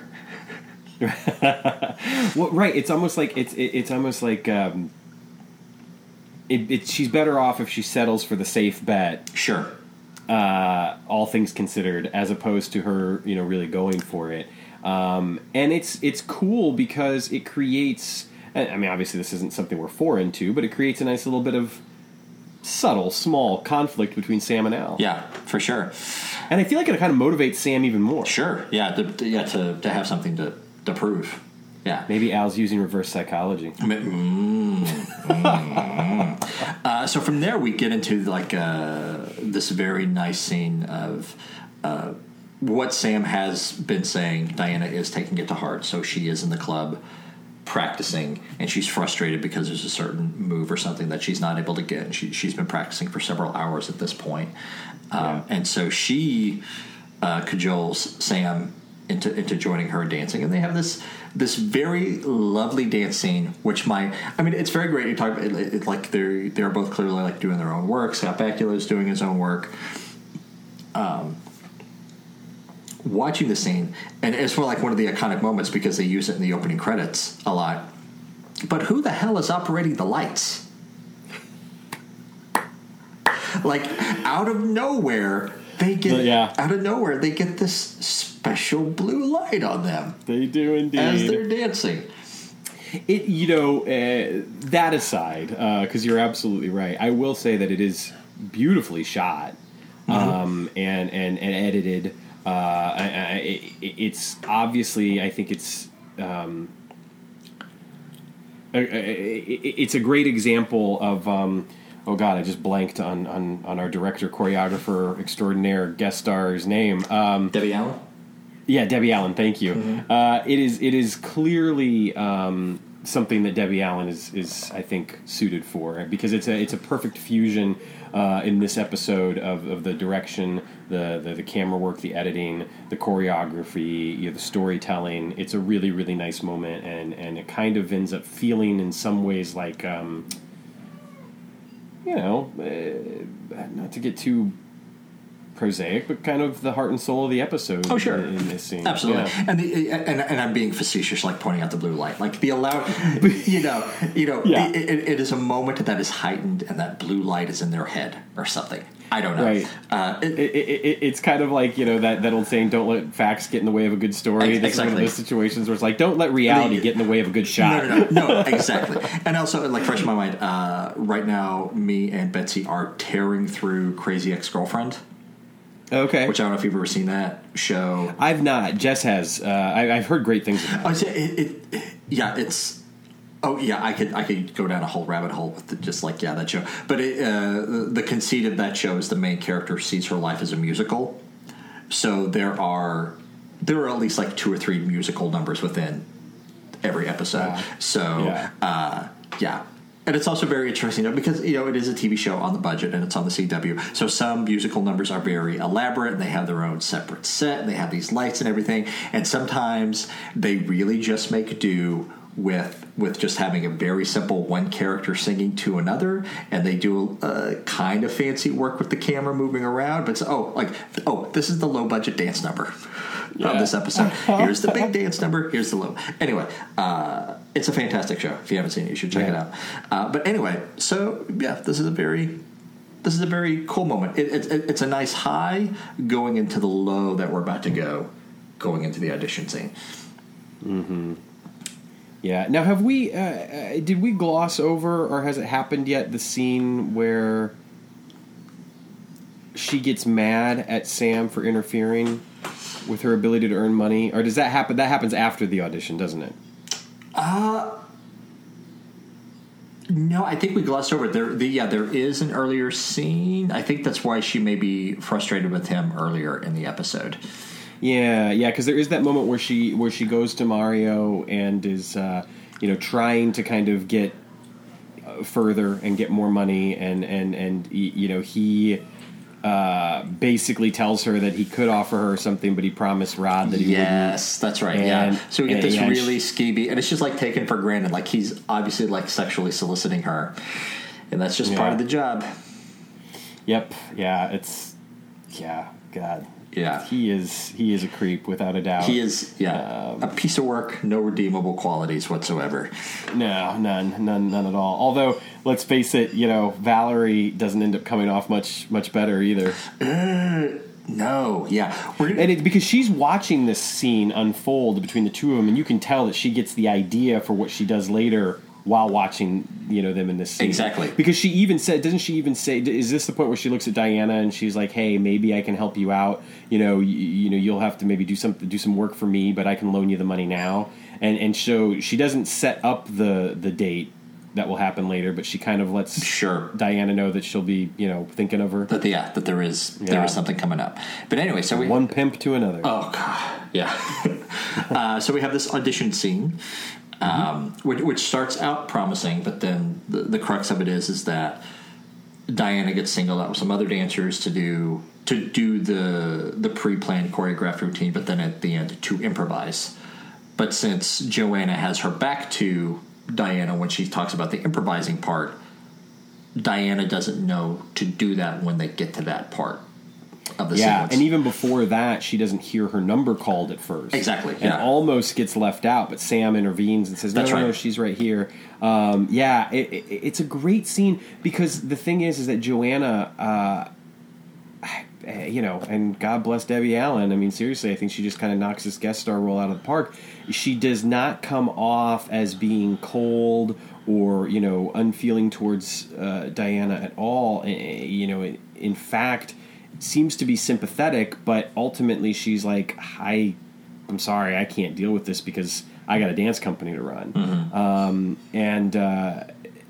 Well, right. It's almost like it's it, it's almost like. Um, It, it, she's better off if she settles for the safe bet, Sure. uh, all things considered, as opposed to her, you know, really going for it. Um, and it's it's cool because it creates. I mean, obviously, this isn't something we're foreign to, but it creates a nice little bit of subtle, small conflict between Sam and Al. Yeah, for sure. And I feel like it kind of motivates Sam even more. Sure. Yeah. To, to, yeah. To, to have something to, to prove. Yeah. Maybe Al's using reverse psychology. Mm, mm. Uh, so from there we get into like uh, this very nice scene of uh, what Sam has been saying. Diana is taking it to heart, so she is in the club practicing, and she's frustrated because there's a certain move or something that she's not able to get. And she, she's been practicing for several hours at this point, um, Yeah. and so she uh, cajoles Sam into into joining her dancing, and they have this this very lovely dance scene. Which my, I mean, it's very great. You talk about it, it, like they're they're both clearly like doing their own work. Scott Bakula is doing his own work. Um, watching the scene, and it's more like one of the iconic moments because they use it in the opening credits a lot. But who the hell is operating the lights? Like out of nowhere. They get Yeah. out of nowhere. They get this special blue light on them They do indeed. as they're dancing. It, you know, uh, that aside, because you're absolutely right. I will say that it is beautifully shot um, and, and and edited. Uh, I, I, it, it's obviously, I think it's um, a, a, it's a great example of. Um, oh God, I just blanked on, on, on our director, choreographer extraordinaire, guest star's name. Um, Debbie Allen. Yeah, Debbie Allen. Thank you. Mm-hmm. Uh, it is it is clearly um, something that Debbie Allen is is I think suited for, because it's a it's a perfect fusion. Uh, in this episode of, of the direction, the, the the camera work, the editing, the choreography, you know, the storytelling. It's a really, really nice moment, and, and it kind of ends up feeling in some ways like, um, you know, uh, not to get too prosaic, but kind of the heart and soul of the episode. Oh, sure. In, in this scene. Absolutely. Yeah. And, the, and and I'm being facetious, like pointing out the blue light. Like the allow, you know, you know, yeah. it, it, it is a moment that is heightened, and that blue light is in their head or something. I don't know. Right. Uh, it, it, it, it's kind of like, you know, that, that old saying, don't let facts get in the way of a good story. This exactly. is one of those situations where it's like, don't let reality the, get in the way of a good shot. No, no, no, no exactly. And also, like, fresh in my mind, uh, right now, me and Betsy are tearing through Crazy Ex-Girlfriend. Okay. Which I don't know if you've ever seen that show. I've not. Jess has. Uh, I, I've heard great things about it. Oh, it, it, it. Yeah, it's... Oh, yeah, I could I could go down a whole rabbit hole with the, just, like, yeah, that show. But it, uh, the, the conceit of that show is the main character sees her life as a musical. So there are... There are at least, like, two or three musical numbers within every episode. Wow. So, yeah. Uh, yeah. And it's also very interesting, though, because, you know, it is a T V show on the budget, and it's on the C W. So some musical numbers are very elaborate, and they have their own separate set, and they have these lights and everything. And sometimes they really just make do with with just having a very simple one character singing to another, and they do a kind of fancy work with the camera moving around. But it's, oh, like, oh, this is the low budget dance number yeah. of this episode. Here's the big dance number. Here's the low. Anyway, uh, it's a fantastic show. If you haven't seen it, you should check yeah. it out. Uh, but anyway, so yeah, this is a very this is a very cool moment. It, it, it's a nice high going into the low that we're about to go, going into the audition scene. Mm-hmm. Yeah. Now, have we? Uh, uh, did we gloss over, or has it happened yet? The scene where she gets mad at Sam for interfering with her ability to earn money, or does that happen? That happens after the audition, doesn't it? Uh no, I think we glossed over it. There. The, yeah, there is an earlier scene. I think that's why she may be frustrated with him earlier in the episode. Yeah, yeah, because there is that moment where she where she goes to Mario and is uh, you know trying to kind of get uh, further and get more money, and and and you know he uh, basically tells her that he could offer her something, but he promised Rod that he yes, wouldn't. Yes, that's right. And, yeah, so we get and, this yeah, really she, skeevy, and it's just like taken for granted, like he's obviously like sexually soliciting her, and that's just yeah. part of the job. Yep. Yeah. It's yeah. God. Yeah, he is. He is a creep, without a doubt. He is. Yeah, um, a piece of work, no redeemable qualities whatsoever. No, none, none, none at all. Although, let's face it, you know, Valerie doesn't end up coming off much, much better either. Uh, no, yeah, We're, and it's because she's watching this scene unfold between the two of them, and you can tell that she gets the idea for what she does later while watching, you know, them in this scene. Exactly. Because she even said, doesn't she even say, is this the point where she looks at Diana and she's like, hey, maybe I can help you out. You know, you, you know, you'll have to maybe do some, do some work for me, but I can loan you the money now. And and so she doesn't set up the, the date that will happen later, but she kind of lets sure. Diana know that she'll be, you know, thinking of her. That yeah, that there is yeah. there is something coming up. But anyway, so we one pimp to another. Oh God, yeah. uh, so we have this audition scene. Um, which, which starts out promising, but then the, the crux of it is is that Diana gets singled out with some other dancers to do to do the the pre-planned choreographed routine, but then at the end to improvise. But since Joanna has her back to Diana when she talks about the improvising part, Diana doesn't know to do that when they get to that part of the yeah, sequence. And even before that, she doesn't hear her number called at first. Exactly, and yeah. almost gets left out, but Sam intervenes and says, no, That's no, right. no, she's right here. Um, yeah, it, it, it's a great scene because the thing is, is that Joanna, uh, you know, and God bless Debbie Allen. I mean, seriously, I think she just kind of knocks this guest star role out of the park. She does not come off as being cold or, you know, unfeeling towards uh, Diana at all. You know, in fact, seems to be sympathetic, but ultimately she's like, I, I'm sorry, I can't deal with this because I got a dance company to run. Mm-hmm. Um, and uh,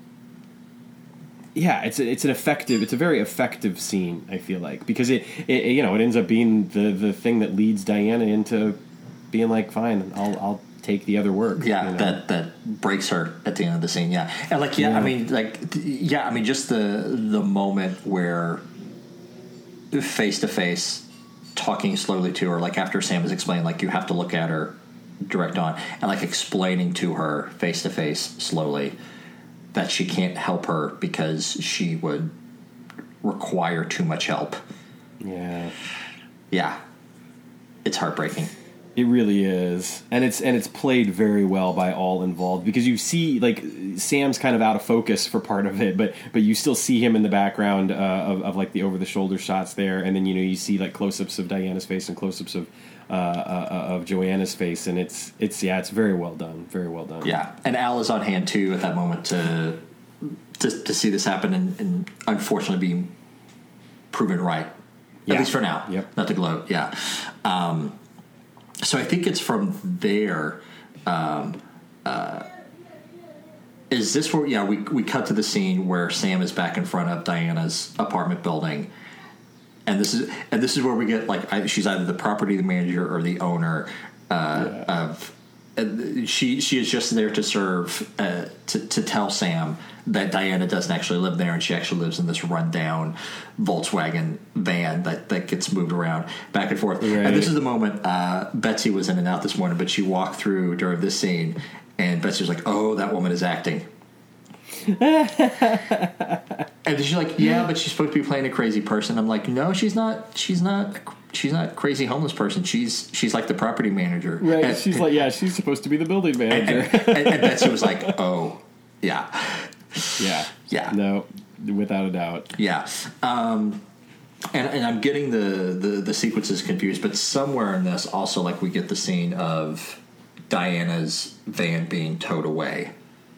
yeah, it's a, it's an effective, it's a very effective scene, I feel like, because it, it you know, it ends up being the, the thing that leads Diana into being like, fine, I'll I'll take the other work. Yeah, you know? that that breaks her at the end of the scene. Yeah, and like yeah, Yeah. I mean like yeah, I mean just the the moment where face to face, talking slowly to her, like after Sam has explained, like you have to look at her direct on, and like explaining to her face to face slowly that she can't help her because she would require too much help. Yeah. Yeah, it's heartbreaking. It really is, and it's and it's played very well by all involved, because you see, like, Sam's kind of out of focus for part of it, but but you still see him in the background uh, of, of like the over the shoulder shots there, and then you know you see like close ups of Diana's face and close ups of uh, uh, of Joanna's face, and it's it's yeah it's very well done, very well done. Yeah, and Al is on hand too at that moment to to, to see this happen, and, and unfortunately being proven right, Yeah. at least for now. Yep. Not to gloat. Yeah. Um, So I think it's from there. Um, uh, is this where? Yeah, we we cut to the scene where Sam is back in front of Diana's apartment building, and this is and this is where we get like I, she's either the property manager or the owner uh, Yeah. of. Uh, she she is just there to serve uh, to to tell Sam that Diana doesn't actually live there, and she actually lives in this rundown Volkswagen van that, that gets moved around back and forth. Right. And this is the moment uh, Betsy was in and out this morning, but she walked through during this scene, and Betsy was like, "Oh, that woman is acting." And she's like, "Yeah, but she's supposed to be playing a crazy person." I'm like, "No, she's not. She's not." She's not a crazy homeless person. She's she's like the property manager. Right. And, she's like, yeah, she's supposed to be the building manager. and, and, and Betsy was like, "Oh, yeah, yeah. Yeah. No, without a doubt. yeah." Um, and and I'm getting the, the the sequences confused, but somewhere in this also, like, we get the scene of Diana's van being towed away,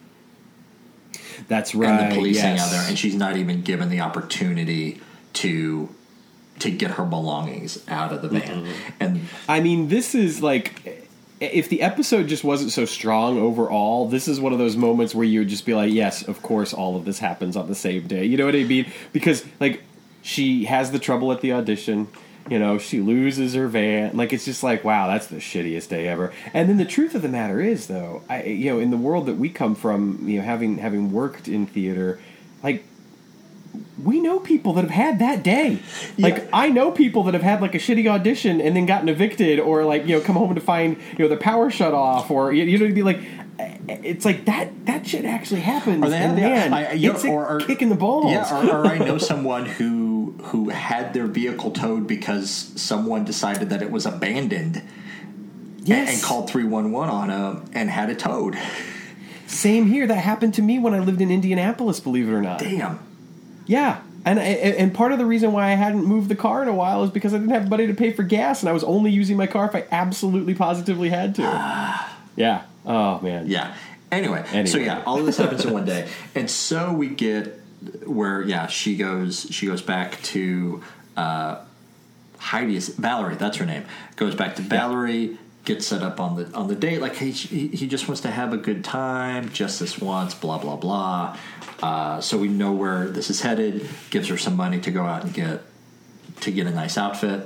That's right. and the police hang yes. out there, and she's not even given the opportunity to to get her belongings out of the van. Mm-hmm. And I mean, this is like, if the episode just wasn't so strong overall, this is one of those moments where you would just be like, yes, of course, all of this happens on the same day. You know what I mean? Because, like, she has the trouble at the audition. You know, she loses her van. Like, it's just like, wow, that's the shittiest day ever. And then the truth of the matter is, though, I, you know, in the world that we come from, you know, having having worked in theater, like, we know people that have had that day. Like, Yeah. I know people that have had, like, a shitty audition and then gotten evicted, or, like, you know, come home to find, you know, the power shut off, or, you, you know, to be like, it's like that that shit actually happens. Or they and have- man, I- you know, it's a or- or- kick in the balls. Yeah, or, or I know someone who who had their vehicle towed because someone decided that it was abandoned, yes. and, and called three one one on them and had it towed. Same here. That happened to me when I lived in Indianapolis, believe it or not. Damn. Yeah. And, and part of the reason why I hadn't moved the car in a while is because I didn't have money to pay for gas, and I was only using my car if I absolutely positively had to. Yeah. Oh, man. Yeah. Anyway, Anyway. so yeah, all of this happens in one day, and so we get where yeah she goes she goes back to uh, Heidi is Valerie, that's her name, goes back to Valerie, gets set up on the on the date, like hey, he he just wants to have a good time, just this once, blah blah blah. Uh, so we know where this is headed. Gives her some money to go out and get to get a nice outfit.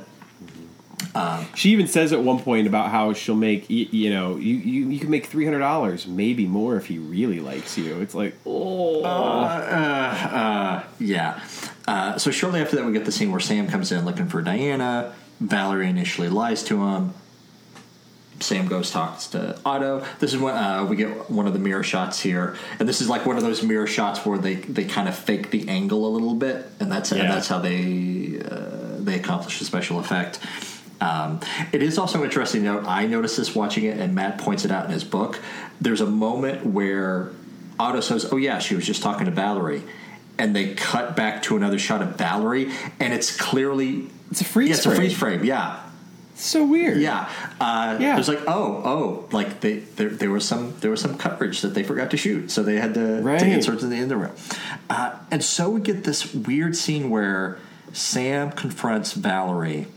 She even says at one point about how she'll make, you, you know, you, you, you can make three hundred dollars, maybe more if he really likes you. It's like, oh. Uh, uh, yeah. Uh, so shortly after that, we get the scene where Sam comes in looking for Diana. Valerie initially lies to him. Sam goes talks to Otto. This is when uh, we get one of the mirror shots here, and this is like one of those mirror shots where they, they kind of fake the angle a little bit, and that's Yeah. and that's how they uh, they accomplish the special effect. Um, it is also interesting to note, I noticed this watching it, and Matt points it out in his book. There's a moment where Otto says, "Oh yeah, she was just talking to Valerie," and they cut back to another shot of Valerie, and it's clearly It's a freeze yeah, it's frame. a freeze frame. Yeah, So weird. yeah. Uh, Yeah. It was like, oh, oh, like they there, there was some there was some coverage that they forgot to shoot, so they had to, Right. to insert to the end of the room. Uh, and so we get this weird scene where Sam confronts Valerie,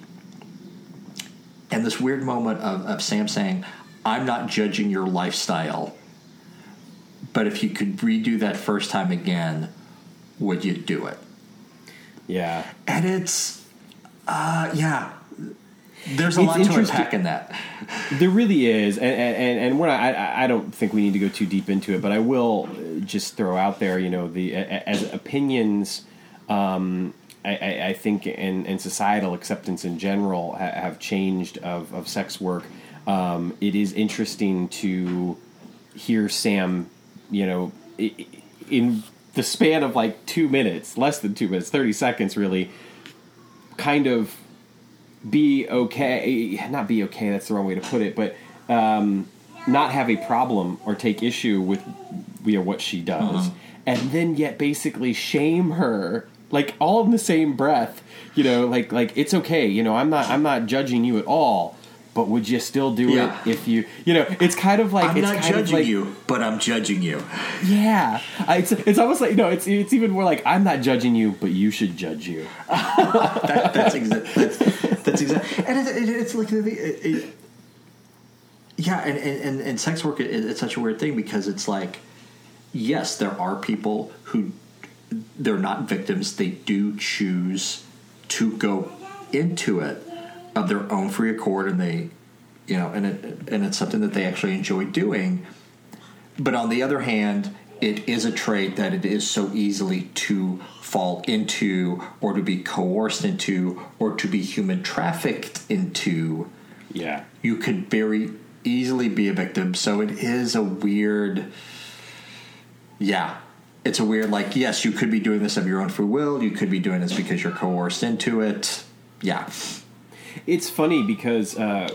and this weird moment of, of Sam saying, I'm not judging your lifestyle, but if you could redo that first time again, would you do it? Yeah. And it's, uh, yeah, there's a it's lot to unpack in that. There really is, and and and we're not, I I don't think we need to go too deep into it, but I will just throw out there, you know, the as opinions, um, I, I, I think, and, and societal acceptance in general ha, have changed of of sex work. Um, it is interesting to hear Sam, you know, in the span of like two minutes, less than two minutes, thirty seconds, really, kind of. Be okay, not be okay, that's the wrong way to put it, but um, not have a problem or take issue with you know, what she does, uh-huh. and then yet basically shame her, like all in the same breath, you know, like like it's okay, you know, I'm not I'm not judging you at all, but would you still do yeah. it if you, you know, it's kind of like I'm it's not kind judging of like, you, but I'm judging you. Yeah, I, it's it's almost like no, it's it's even more like I'm not judging you, but you should judge you. that, that's exactly. That's, That's exactly, and it, it, it's like, it, it, yeah, and, and, and sex work, it, it's such a weird thing because it's like, yes, there are people who, they're not victims, they do choose to go into it of their own free accord, and they, you know, and it, and it's something that they actually enjoy doing, but on the other hand, it is a trait that it is so easily to fall into or to be coerced into or to be human trafficked into. Yeah. You could very easily be a victim. So it is a weird, yeah, it's a weird, like, yes, you could be doing this of your own free will. You could be doing this because you're coerced into it. Yeah. It's funny because uh,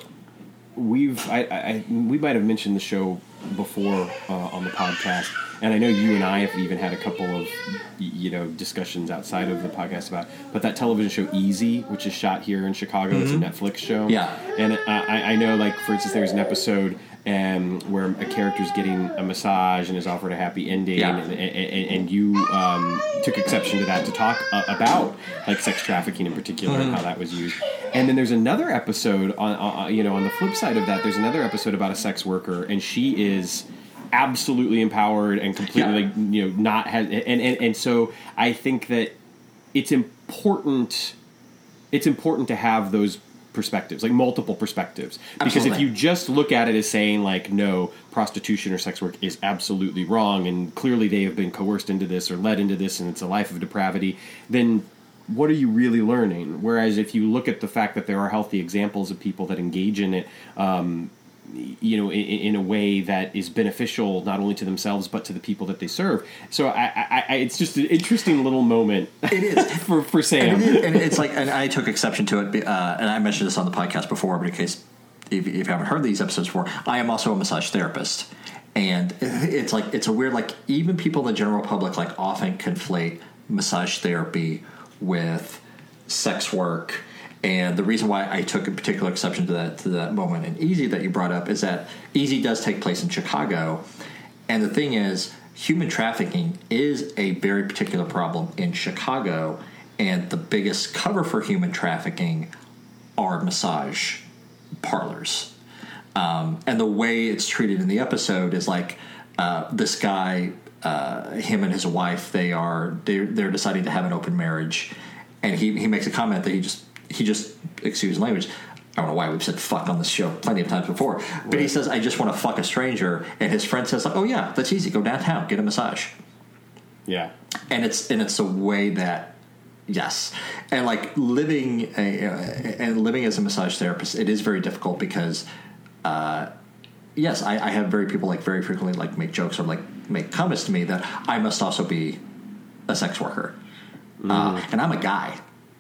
we've, I, I, we might have mentioned the show before uh, on the podcast. And I know you and I have even had a couple of, you know, discussions outside of the podcast about, but that television show Easy, which is shot here in Chicago, mm-hmm. it's a Netflix show. Yeah. And I, I know, like, for instance, there's an episode um, where a character's getting a massage and is offered a happy ending, yeah. and, and, and you um, took exception to that to talk uh, about, like, sex trafficking in particular mm-hmm. and how that was used. And then there's another episode, on, uh, you know, on the flip side of that, there's another episode about a sex worker, and she is absolutely empowered and completely, yeah. like, you know, not has, and, and and so I think that it's important. It's important to have those perspectives, like multiple perspectives, because absolutely. if you just look at it as saying like, no, prostitution or sex work is absolutely wrong, and clearly they have been coerced into this or led into this, and it's a life of depravity, then what are you really learning? Whereas if you look at the fact that there are healthy examples of people that engage in it, um, you know, in, in a way that is beneficial not only to themselves but to the people that they serve. So I, I, I it's just an interesting little moment. It is for for Sam, and, it, and it's like, and I took exception to it, uh, and I mentioned this on the podcast before, but in case if, if you haven't heard these episodes before, I am also a massage therapist, and it's like it's a weird, like, even people in the general public like often conflate massage therapy with sex work. And the reason why I took a particular exception to that to that moment in Easy that you brought up is that Easy does take place in Chicago. And the thing is, human trafficking is a very particular problem in Chicago. And the biggest cover for human trafficking are massage parlors. Um, and the way it's treated in the episode is like uh, this guy, uh, him and his wife, they are they're, they're deciding to have an open marriage. And he, he makes a comment that he just... He just, excuse language, I don't know why we've said fuck on this show plenty of times before, but right. He says, I just want to fuck a stranger, and his friend says, like, oh yeah, that's easy, go downtown, get a massage. Yeah. And it's and it's a way that, yes. And like living, a, uh, and living as a massage therapist, it is very difficult because, uh, yes, I, I have very people like very frequently like make jokes or like make comments to me that I must also be a sex worker. Mm. Uh, and I'm a guy.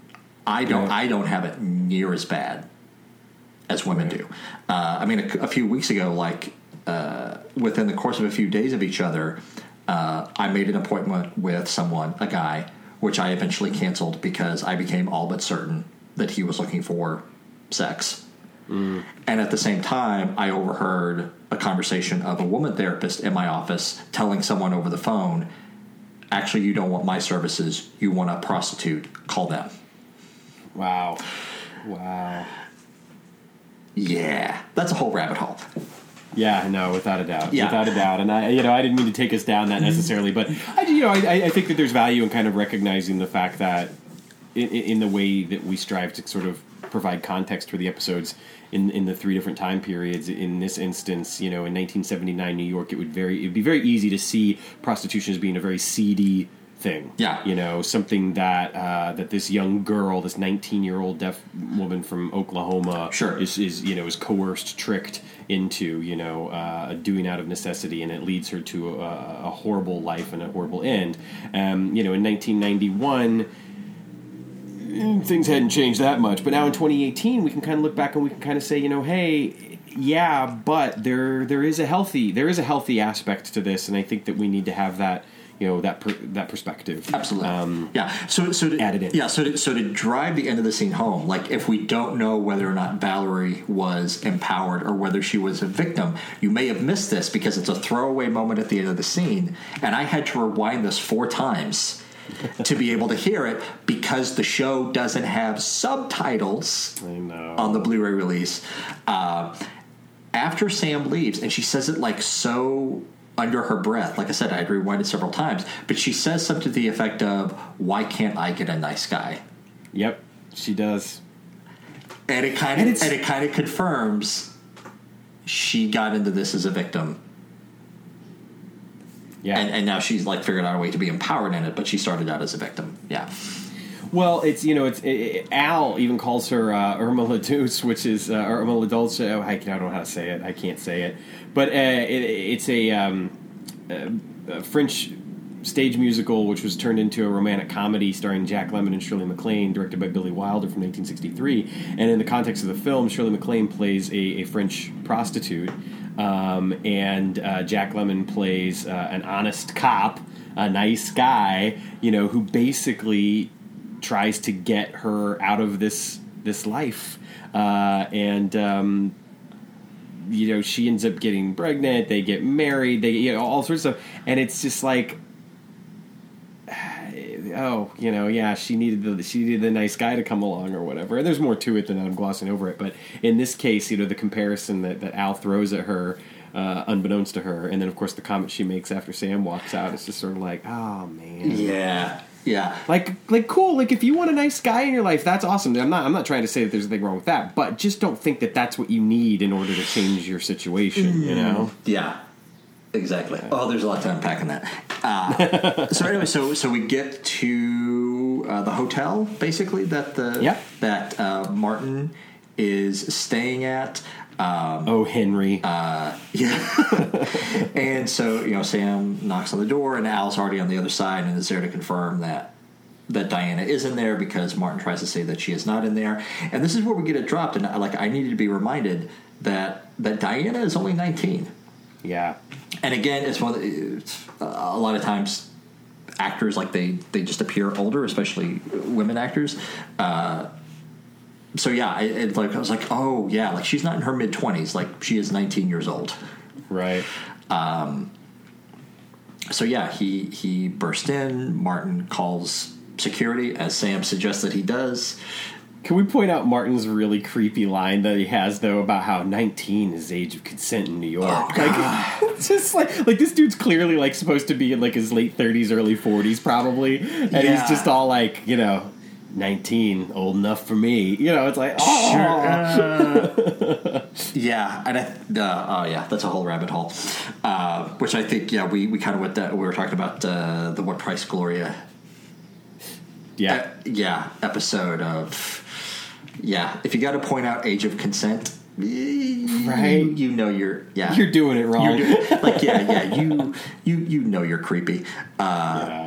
I don't. Yeah. I don't have it near as bad as women right. do. Uh, I mean, a, a few weeks ago, like uh, within the course of a few days of each other, uh, I made an appointment with someone, a guy, which I eventually canceled because I became all but certain that he was looking for sex. Mm. And at the same time, I overheard a conversation of a woman therapist in my office telling someone over the phone, "Actually, you don't want my services. You want a prostitute. Call them." Wow. Wow. Yeah, that's a whole rabbit hole. Yeah, no, without a doubt, Yeah. without a doubt, and I, you know, I didn't mean to take us down that necessarily, but I, you know, I, I think that there's value in kind of recognizing the fact that in, in the way that we strive to sort of provide context for the episodes in in the three different time periods. In this instance, you know, in nineteen seventy-nine New York, it would very it'd be very easy to see prostitution as being a very seedy thing. Yeah. You know, something that uh, that this young girl, this nineteen-year-old deaf woman from Oklahoma, Sure. is, is you know is coerced, tricked into you know uh, doing out of necessity, and it leads her to a, a horrible life and a horrible end. Um, you know, in nineteen ninety-one. Things hadn't changed that much, but now in twenty eighteen, we can kind of look back and we can kind of say, you know, hey, yeah, but there there is a healthy there is a healthy aspect to this, and I think that we need to have that, you know, that per, that perspective. Absolutely. Um, yeah. So so to, added in. Yeah. So to, so to drive the end of the scene home, like if we don't know whether or not Valerie was empowered or whether she was a victim, you may have missed this because it's a throwaway moment at the end of the scene, and I had to rewind this four times. to be able to hear it because the show doesn't have subtitles I know. on the Blu-ray release. Uh, after Sam leaves, and she says it like so under her breath. Like I said, I had rewinded several times, but she says something to the effect of, "Why can't I get a nice guy?" Yep, she does, and it kind And of it's- and it kind of confirms she got into this as a victim. yeah. And, and now she's like figured out a way to be empowered in it, but she started out as a victim. Yeah. Well, it's you know, it's it, it, Al even calls her uh, Irma La Douce, which is uh, Irma La Dulce. Oh, I, I don't know how to say it. I can't say it, but uh, it, it's a, um, a, a French stage musical which was turned into a romantic comedy starring Jack Lemmon and Shirley MacLaine, directed by Billy Wilder from nineteen sixty-three. And in the context of the film, Shirley MacLaine plays a, a French prostitute, um, and uh, Jack Lemmon plays uh, an honest cop, a nice guy, you know, who basically tries to get her out of this this life, uh, and um, you know she ends up getting pregnant. They get married. They you know all sorts of, and it's just like, oh, you know, yeah, she needed the she needed the nice guy to come along or whatever. And there's more to it than I'm glossing over it. But in this case, you know, the comparison that, that Al throws at her, uh, unbeknownst to her, and then of course the comment she makes after Sam walks out, it's just sort of like, oh man, Yeah. Yeah. like like cool. Like if you want a nice guy in your life, that's awesome. I'm not I'm not trying to say that there's anything wrong with that, but just don't think that that's what you need in order to change your situation. You know. Yeah, exactly. Oh, there's a lot to unpack in that. Uh, so anyway, so so we get to uh, the hotel basically that the Yep. that uh, Martin is staying at. Um, Oh, Henry. uh, yeah, and so you know Sam knocks on the door, and Al's already on the other side and is there to confirm that that Diana is in there because Martin tries to say that she is not in there, and this is where we get it dropped. And like I needed to be reminded that that Diana is only nineteen. yeah. And again, it's one of the, it's, uh, a lot of times actors like they they just appear older, especially women actors. Uh, so yeah, it, it, like I was like, oh yeah, like she's not in her mid twenties, like she is nineteen years old. Right. So yeah, he he burst in. Martin calls security, as Sam suggests that he does. Can we point out Martin's really creepy line that he has though about how nineteen is the age of consent in New York? Oh, like, it's just like like this dude's clearly like supposed to be in like his late thirties, early forties, probably, and Yeah. he's just all like, you know, nineteen, old enough for me. You know, it's like, oh, Yeah, and I, uh, oh yeah, that's a whole rabbit hole. Uh, which I think yeah, we, we kind of went that we were talking about uh, the What Price Gloria yeah, Uh, yeah, episode of yeah. If you got to point out age of consent, y- Right. You, you know you're yeah. you're doing it wrong. You're doing, like yeah, yeah. You you you know you're creepy. Uh, yeah.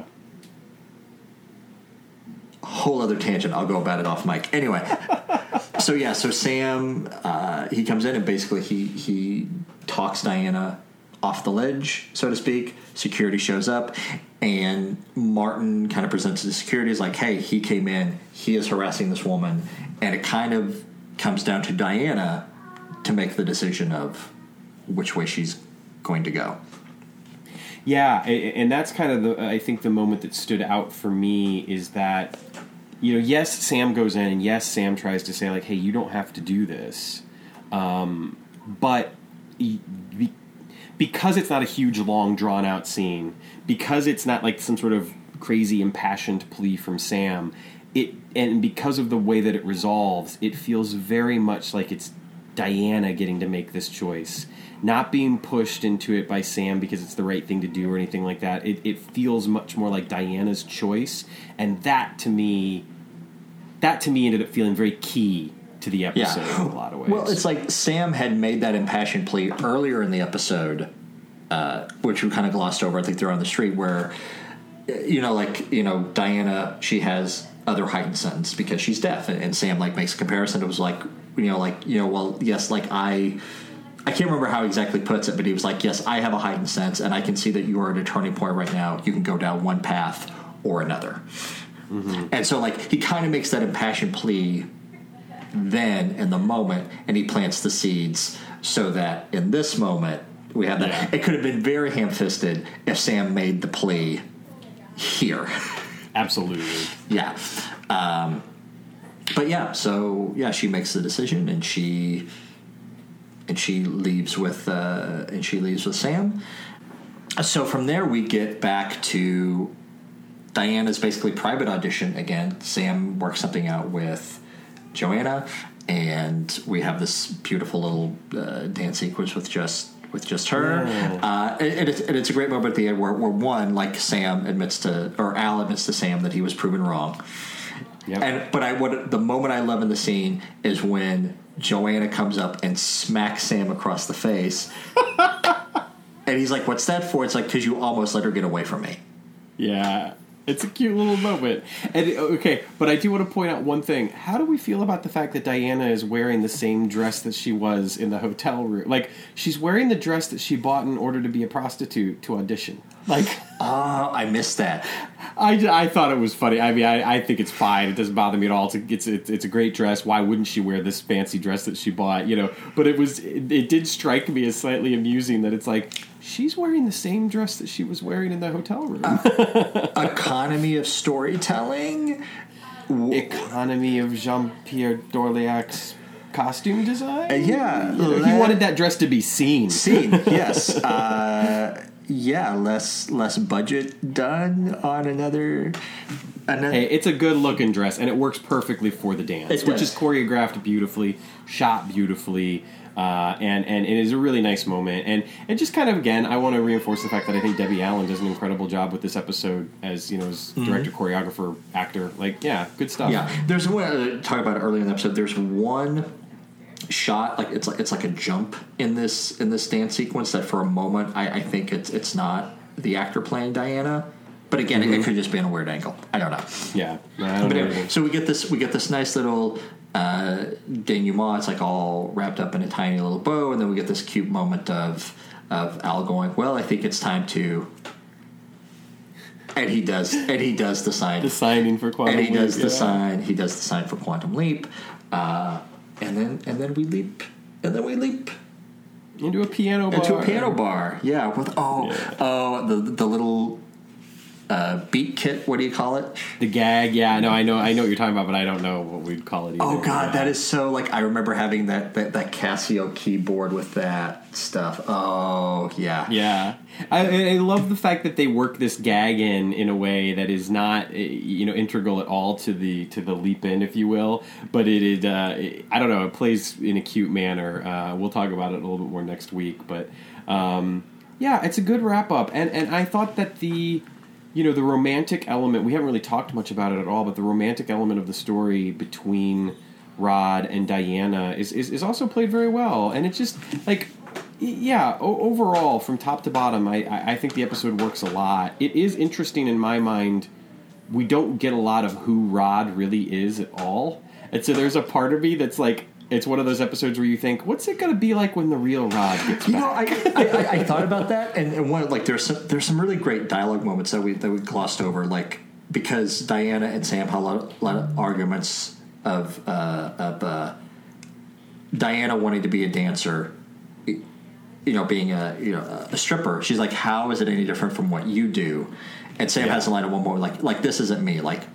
Whole other tangent. I'll go about it off mic. Anyway, so yeah, so Sam uh, he comes in and basically he he talks Diana off the ledge, so to speak. Security shows up, and Martin kind of presents to the security as like, hey, he came in, he is harassing this woman, and it kind of comes down to Diana to make the decision of which way she's going to go. Yeah, a- and that's kind of the I think the moment that stood out for me is that you know, yes, Sam goes in, and yes, Sam tries to say, like, hey, you don't have to do this. Um, but be, because it's not a huge, long, drawn-out scene, because it's not like some sort of crazy, impassioned plea from Sam, it and because of the way that it resolves, it feels very much like it's Diana getting to make this choice, not being pushed into it by Sam because it's the right thing to do or anything like that. It, it feels much more like Diana's choice, and that to me, that to me ended up feeling very key to the episode yeah. in a lot of ways. Well, it's like Sam had made that impassioned plea earlier in the episode, uh, which we kind of glossed over. I think they're on the street where, you know, like, you know, Diana, she has other heightened sentence because she's deaf, and, and Sam like makes a comparison. It was like, you know, like, you know, well, yes, like I, I can't remember how he exactly puts it, but he was like, yes, I have a heightened sense, and I can see that you are at a turning point right now. You can go down one path or another. Mm-hmm. And so, like, he kind of makes that impassioned plea then in the moment, and he plants the seeds so that in this moment we have that. Yeah. It could have been very ham-fisted if Sam made the plea here. Absolutely. Yeah. Um, but yeah, so yeah, she makes the decision, and she and she leaves with uh, and she leaves with Sam. So from there we get back to Diana's basically private audition again. Sam works something out with Joanna, and we have this beautiful little uh, dance sequence with just with just her. Yeah. Uh, and, it's, and it's a great moment at the end where, where one, like Sam admits to, or Al admits to Sam that he was proven wrong. Yep. And but I what the moment I love in the scene is when Joanna comes up and smacks Sam across the face, and he's like, "What's that for?" It's like, "Because you almost let her get away from me." Yeah. It's a cute little moment. And okay, but I do want to point out one thing. How do we feel about the fact that Diana is wearing the same dress that she was in the hotel room? Like, she's wearing the dress that she bought in order to be a prostitute to audition. Like, oh, I missed that. I, I thought it was funny. I mean, I, I think it's fine. It doesn't bother me at all. It's a, it's, a, it's a great dress. Why wouldn't she wear this fancy dress that she bought? You know, but it was it, it did strike me as slightly amusing that it's like, she's wearing the same dress that she was wearing in the hotel room. uh, economy of storytelling. Economy of Jean-Pierre Dorliac's costume design? Uh, yeah. You know, he wanted that dress to be seen. Seen, yes. uh, yeah, less less budget done on another... another hey, it's a good-looking dress, and it works perfectly for the dance, which is choreographed beautifully, shot beautifully. Uh, and, and it is a really nice moment. And it just kind of, again, I want to reinforce the fact that I think Debbie Allen does an incredible job with this episode as, you know, as mm-hmm. director, choreographer, actor. Like, yeah, good stuff. Yeah. There's one, uh, talk about it earlier in the episode, there's one shot, like it's like it's like a jump in this in this dance sequence that for a moment I, I think it's it's not the actor playing Diana. But again, mm-hmm. it, it could just be in a weird angle. I don't know. Yeah. No, I don't but know anyway, so we get this we get this nice little Uh, denouement. It's like all wrapped up in a tiny little bow, and then we get this cute moment of of Al going, "Well, I think it's time to," and he does, and he does the sign, the signing for Quantum Leap, and he does Leap, the yeah. sign, he does the sign for Quantum Leap, uh, and then and then we leap, and then we leap into a piano bar, into a piano bar, yeah, with oh yeah. oh the the little. Uh, beat kit, what do you call it? The gag, yeah. No, I know, I know what you're talking about, but I don't know what we'd call it either. Oh God, yeah. that is so like I remember having that, that that Casio keyboard with that stuff. Oh yeah, yeah. I, I love the fact that they work this gag in in a way that is not, you know, integral at all to the to the leap in, if you will. But it is, uh, it, I don't know, it plays in a cute manner. Uh, we'll talk about it a little bit more next week, but um, yeah, it's a good wrap up, and and I thought that the. You know, the romantic element, we haven't really talked much about it at all, but the romantic element of the story between Rod and Diana is, is, is also played very well. And it's just, like, yeah, o- overall, from top to bottom, I, I think the episode works a lot. It is interesting in my mind, we don't get a lot of who Rod really is at all. And so there's a part of me that's like, it's one of those episodes where you think, what's it going to be like when the real Rod gets you back? know, I, I, I thought about that, and, and one like there's some, there's some really great dialogue moments that we that we glossed over, like because Diana and Sam had a lot of, lot of arguments of uh, of uh, Diana wanting to be a dancer, you know, being a you know a stripper. She's like, how is it any different from what you do? And Sam yeah. has a line at one point like like this isn't me, like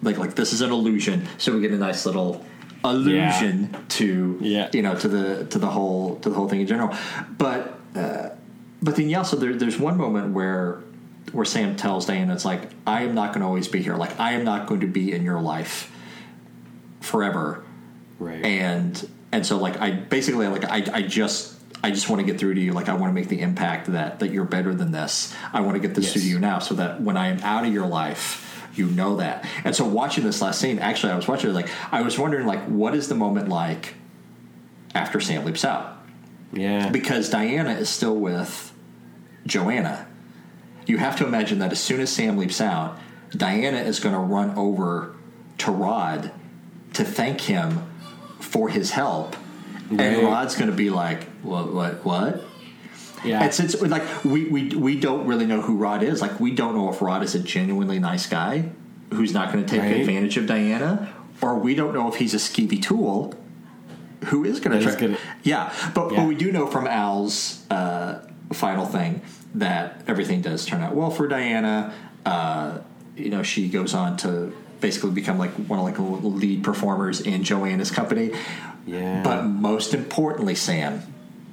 like like this is an illusion, so we get a nice little allusion yeah. to yeah. you know to the to the whole to the whole thing in general. But uh, but then yeah, so there, there's one moment where where Sam tells Diana, it's like, I am not going to always be here. Like, I am not going to be in your life forever. Right. And and so like I basically like I I just I just want to get through to you. Like, I want to make the impact that that you're better than this. I want to get this yes. through to you now, so that when I am out of your life, you know that. And so watching this last scene, actually, I was watching it, like, I was wondering, like, what is the moment like after Sam leaps out? Yeah. Because Diana is still with Joanna. You have to imagine that as soon as Sam leaps out, Diana is going to run over to Rod to thank him for his help. Right. And Rod's going to be like, what, what, what? Yeah. And since like we, we we don't really know who Rod is, like we don't know if Rod is a genuinely nice guy who's not going to take right. advantage of Diana, or we don't know if he's a skeevy tool who is going to try. Yeah, but, yeah. but we do know from Al's uh, final thing that everything does turn out well for Diana. Uh, you know, she goes on to basically become like one of like the lead performers in Joanna's company. Yeah. But most importantly, Sam.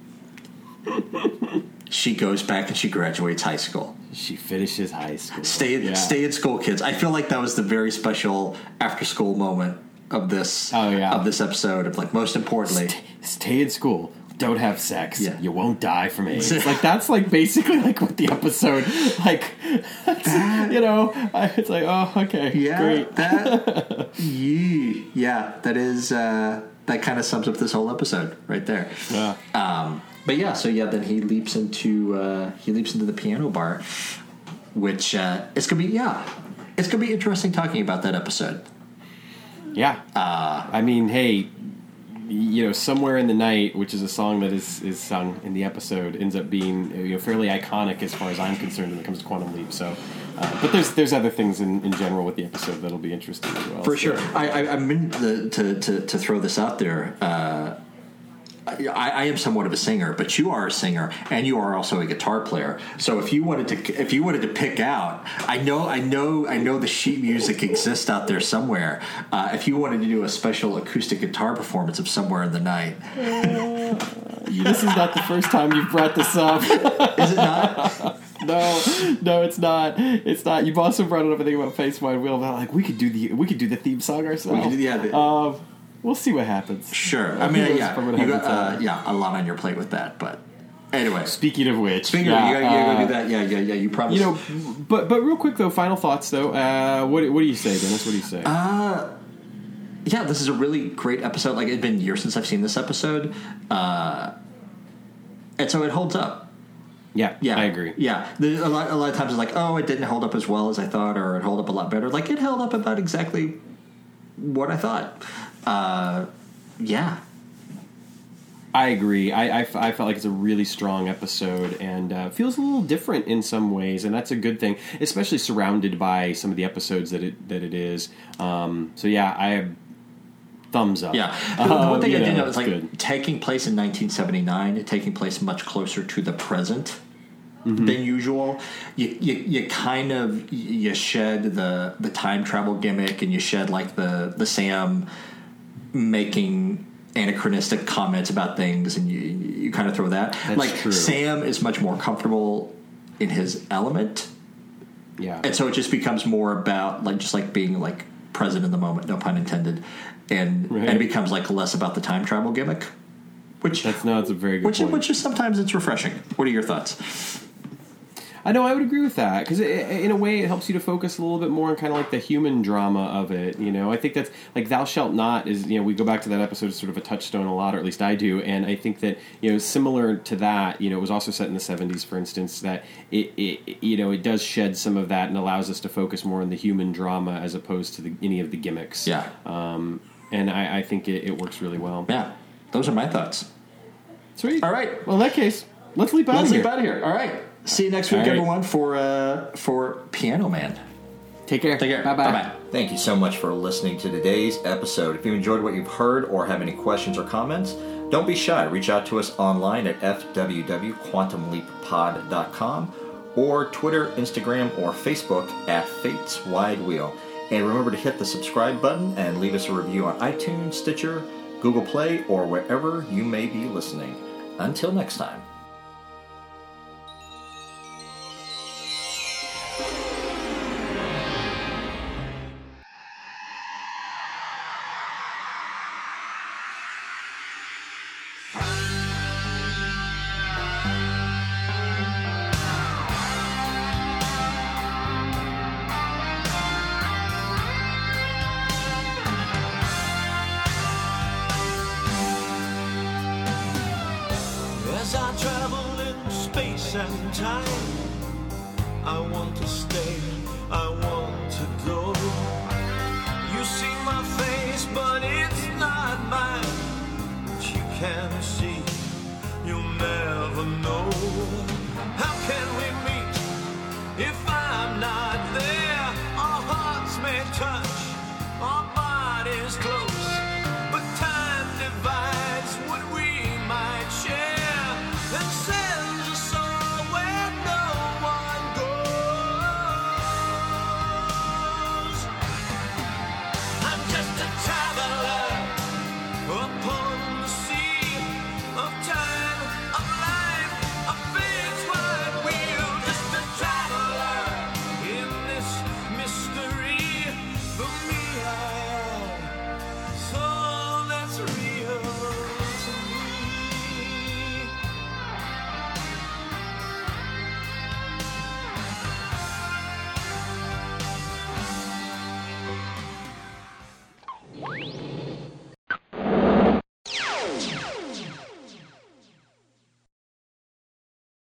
She goes back and she graduates high school. She finishes high school. Stay, yeah. stay in school, kids. I feel like that was the very special after school moment of this. Oh, yeah. Of this episode. Of like, most importantly, stay, stay in school. Don't have sex. Yeah. You won't die from AIDS. Like that's like basically like what the episode like. You know, it's like oh okay, yeah, great. That, yeah, yeah, that is uh, that kind of sums up this whole episode right there. Yeah. Um, But yeah, so yeah, then he leaps into uh, he leaps into the piano bar, which uh, it's gonna be yeah, it's gonna be interesting talking about that episode. Yeah, uh, I mean, hey, you know, Somewhere in the Night, which is a song that is, is sung in the episode, ends up being you know fairly iconic as far as I'm concerned when it comes to Quantum Leap. So, uh, but there's there's other things in, in general with the episode that'll be interesting as well. For so. sure, I I, I meant to, to to to throw this out there. Uh, I, I am somewhat of a singer, but you are a singer, and you are also a guitar player. So if you wanted to, if you wanted to pick out, I know, I know, I know the sheet music exists out there somewhere. Uh, if you wanted to do a special acoustic guitar performance of Somewhere in the Night, uh, this is not the first time you've brought this up. Is it not? No, no, it's not. It's not. You've also brought it up. I think about Face Wide Wheel. About like we could do the we could do the theme song ourselves. We could, yeah. The, um, We'll see what happens. Sure. I mean, yeah, you got, uh, yeah, a lot on your plate with that, but anyway. Speaking of which, speaking yeah, of, you gotta, you gotta uh, do that. Yeah, yeah, yeah. You promised. You know, but but real quick though, final thoughts though. Uh, what what do you say, Dennis? What do you say? Uh, yeah, this is a really great episode. Like it's been years since I've seen this episode, uh, and so it holds up. Yeah, yeah, I agree. Yeah, There's a lot a lot of times it's like, oh, it didn't hold up as well as I thought, or it held up a lot better. Like it held up about exactly what I thought. Uh, Yeah, I agree. I, I, I felt like it's a really strong episode and uh, feels a little different in some ways, and that's a good thing, especially surrounded by some of the episodes that it that it is. Um, so yeah, I have thumbs up. Yeah, the, the one thing um, I did know, know is like good. taking place in nineteen seventy-nine, taking place much closer to the present. Mm-hmm. Than usual. You, you you kind of you shed the the time travel gimmick, and you shed like the the Sam making anachronistic comments about things, and you you kind of throw that. That's like true. Sam is much more comfortable in his element, yeah, and so it just becomes more about like just like being like present in the moment, no pun intended, and right. and it becomes like less about the time travel gimmick. Which that's no, that's a very good which point. which is sometimes it's refreshing. What are your thoughts? I know I would agree with that because in a way it helps you to focus a little bit more on kind of like the human drama of it. You know, I think that's like Thou Shalt Not is, you know, we go back to that episode as sort of a touchstone a lot, or at least I do. And I think that, you know, similar to that, you know, it was also set in the seventies, for instance, that it, it you know, it does shed some of that and allows us to focus more on the human drama as opposed to the, any of the gimmicks. Yeah. Um, and I, I think it, it works really well. Yeah. Those are my thoughts. Sweet. All right. Well, in that case, let's leap out let's of here. Let's leap out of here. All right. See you next week, right. everyone, for uh, for Piano Man. Take care. Take care. Bye-bye. Bye-bye. Thank you so much for listening to today's episode. If you enjoyed what you've heard or have any questions or comments, don't be shy. Reach out to us online at f w w dot quantum leap pod dot com or Twitter, Instagram, or Facebook at Fates Wide Wheel. And remember to hit the subscribe button and leave us a review on iTunes, Stitcher, Google Play, or wherever you may be listening. Until next time. As I travel in space and time, I want to stay, I want to go. You see my face, but it's not mine. But you can see, you'll never know. How can we meet if I'm not there? Our hearts may touch,